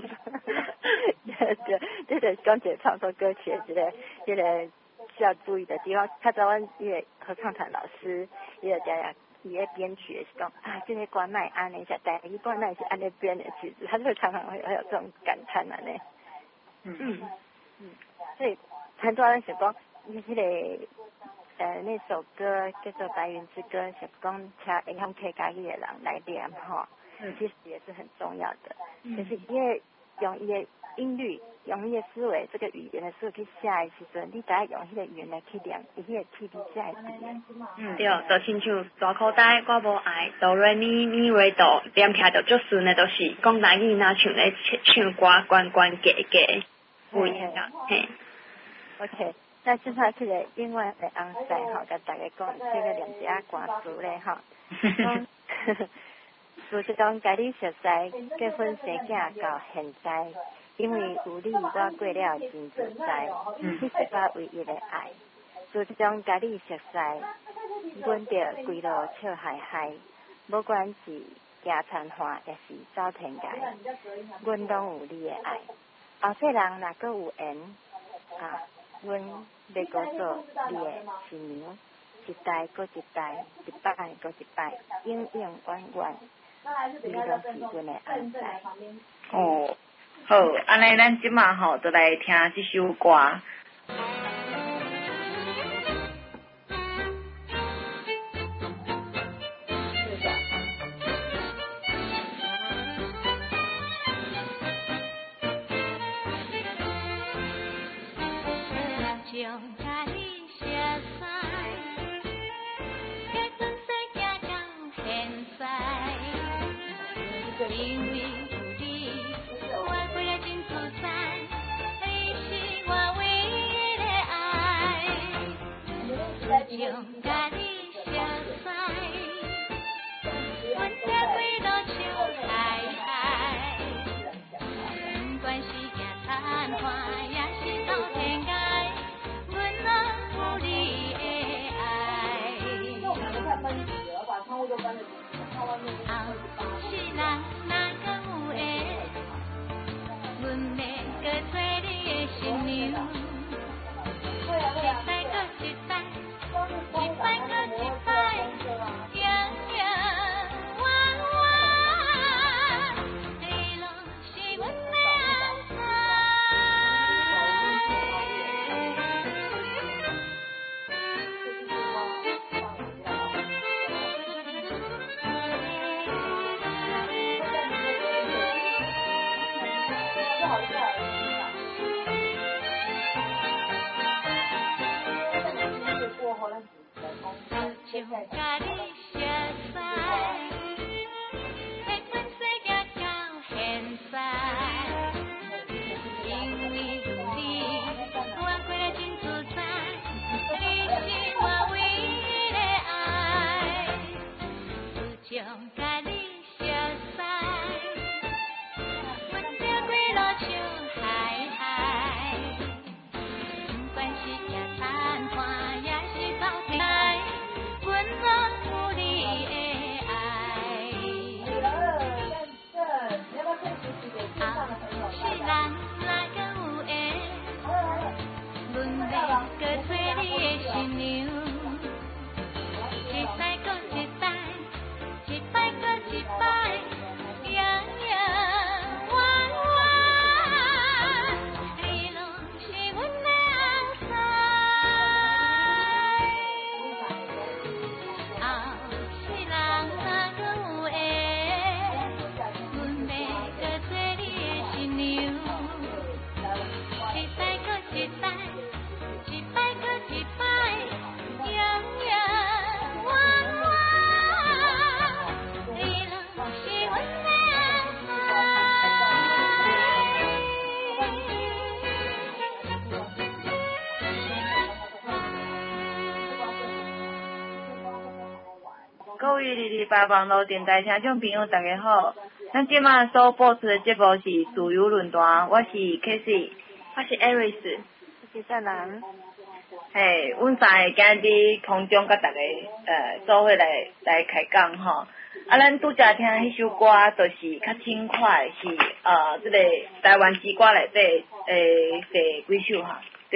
这个讲起创作歌曲的这个需要注意的地方，他找阮一个合唱团老师，也有这样。伊咧编曲是讲啊，这个歌哪会安尼下，但一般那是安尼编的曲子，他就常常会有这种感叹啊呢。所以很多人想讲，那个那首歌叫做《白云之歌》，想讲请会晓客家语的人来念哈，其实也是很重要的。就是用伊的音律，用伊的思维，这个语言的思维去写的时阵，你才用迄个语言来去念，伊迄个气比才会对。 对，就亲像大口袋我无爱，哆来咪咪瑞哆，念起来就足顺的，都是讲台语那像咧唱歌关关格格，不一样。嘿。OK， 那现在这个英文的安塞哈，跟大家讲这个两只歌词咧哈。就是讲，家己熟悉结婚生囝到现在，因为有你，我过了真自在，这是我唯一的爱。就是讲，家己熟悉，阮着规路笑嗨嗨，不管是行田花，也是走天涯，阮拢有你的爱。后世人若阁有缘啊，阮要过做你的新娘，一代过一代，一摆过一摆，永永远远。你都是阮的安排。 哦，好，安尼咱即马吼，就来听这首歌。 阮拢有各位228网络电台听众朋友大家好，咱今晚所播出的节目是自由论坛，我是 Casey， 我是 Aris， 我是郑南。 嘿，阮三个今日空中甲大家做伙来开讲吼。啊，咱拄则听迄首歌，就是较轻快，是即个台湾之歌内底第几首哈？ 第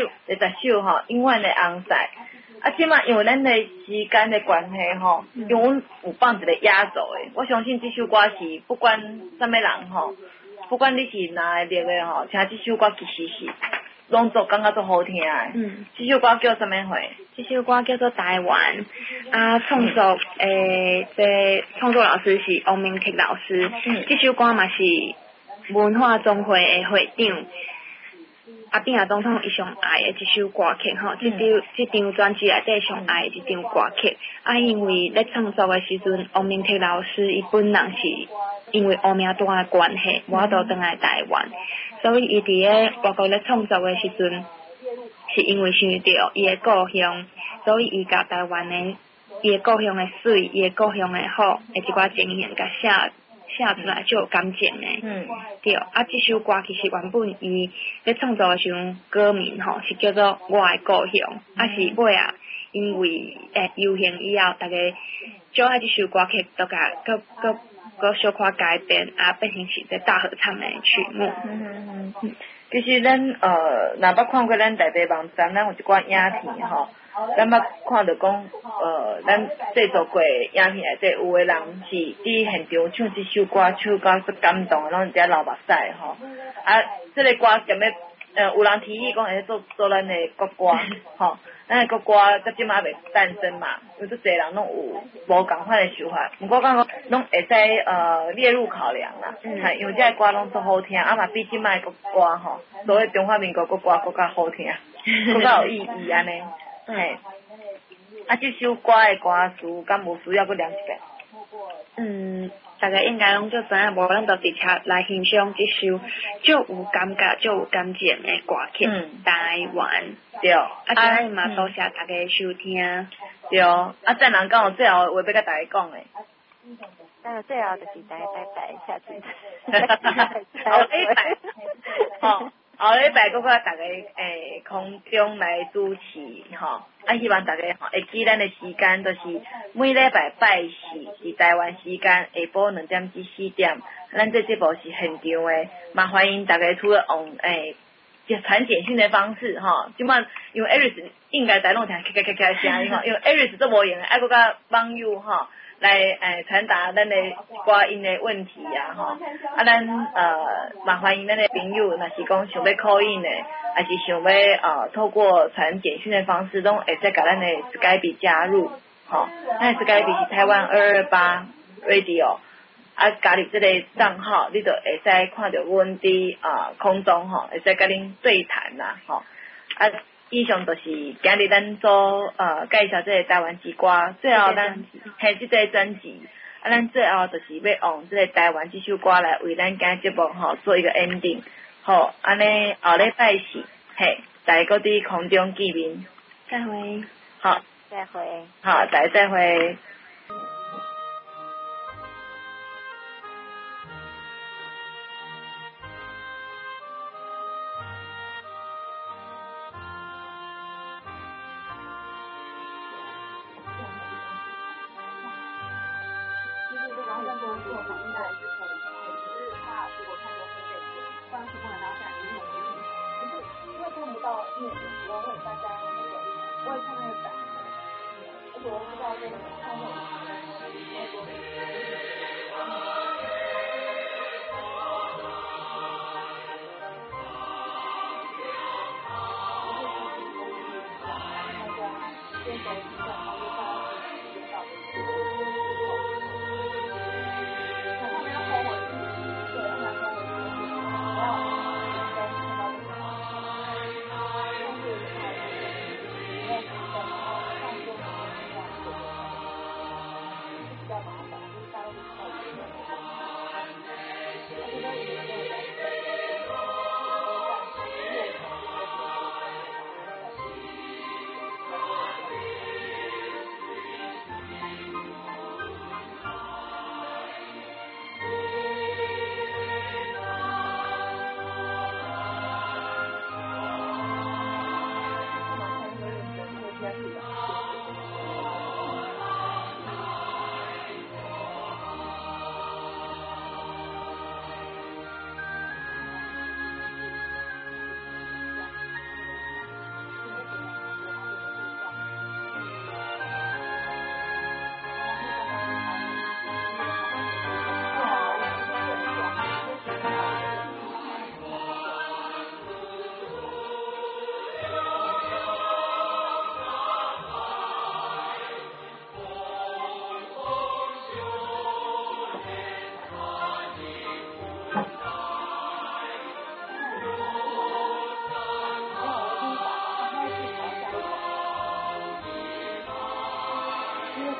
10首吼，永远的红赛。啊，即马因为咱的时间的关系吼，因为阮有放一个压轴的，我相信这首歌是不管啥物人吼，不管你是哪个列的吼，听这首歌其实是拢做感觉做好听的。这首歌叫啥物货？ 这首歌叫做《台湾》，创作这创作老师是王明剔老师。这首歌嘛是文化总会的会长阿扁总统伊上爱的一首歌曲吼，这张专辑内底上爱的一张歌曲。因为咧创作的时阵，王明剔老师伊本人是因为乌命大的关系，无法度回来台湾，所以伊伫咧外国咧创作的时阵，是因为想到伊的故乡，所以伊甲台湾的伊的故乡的水，伊的故乡的好，一寡情形甲写出来就有感情的。对。这首歌其实原本伊咧创作的时候，歌名吼是叫做《我的故乡》，是尾因为游行以后，大家就爱这首歌曲都甲个小可改编，变成是一个大合唱的曲目。 其实咱若捌看过咱台北网站，咱有一寡影片吼，咱捌看到讲咱制作过影片内底有的人是伫现场唱这首歌，唱到足感动，拢直接流目屎吼。这个歌踮咧有人提议讲会做咱的国歌吼。咱的国歌到即马未诞生嘛，有足侪人拢有无共款的想法，不过讲拢会使列入考量啦。因为这个歌拢足好听，嘛比即摆国歌吼，所谓中华民国国歌更较好听，更较有意义安尼。嘿，这首歌的歌词敢无需要搁念一遍？ 大家应该拢就知影，无咱就直接来欣赏这首就有感觉、就有感情的歌曲《台湾》。 对， 今日嘛多谢大家收听。 对，郑人讲有最后话要甲大家讲的。 最后就是大家拜拜，下次。 后礼拜，后礼拜搁甲大家空中来主持吼。希望大家会记咱的时间，就是每礼拜拜四是台湾时间下晡2点至4点，咱这节目是现场的，嘛欢迎大家除了用传简讯的方式吼，即摆因为 Aris 应该在弄听咔的声音吼，因为 Aris 做无用的，爱搁甲网友吼来传达咱的歌音的问题吼，咱嘛欢迎咱的朋友，若是讲想要 call in 的，还是想要透过传简讯的方式，拢会使甲咱的 Skype 加入吼，咱的 Skype 是台湾228 Radio。加入这个账号，你就会使看到阮伫空中吼，会使甲恁对谈啦吼。以上就是今日咱所介绍这个台湾之歌，最后咱这个专辑，咱最后就是要用这个台湾这首歌来为咱今日节目吼做一个 ending。好，安尼后礼拜四，大家搁伫空中见面。 再会。 好， 再会。 好，大家再会。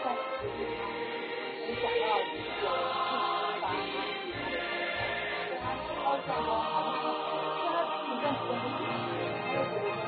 很想要有自己发他自己的，他超想说，他自己段时间不行，他就觉得说。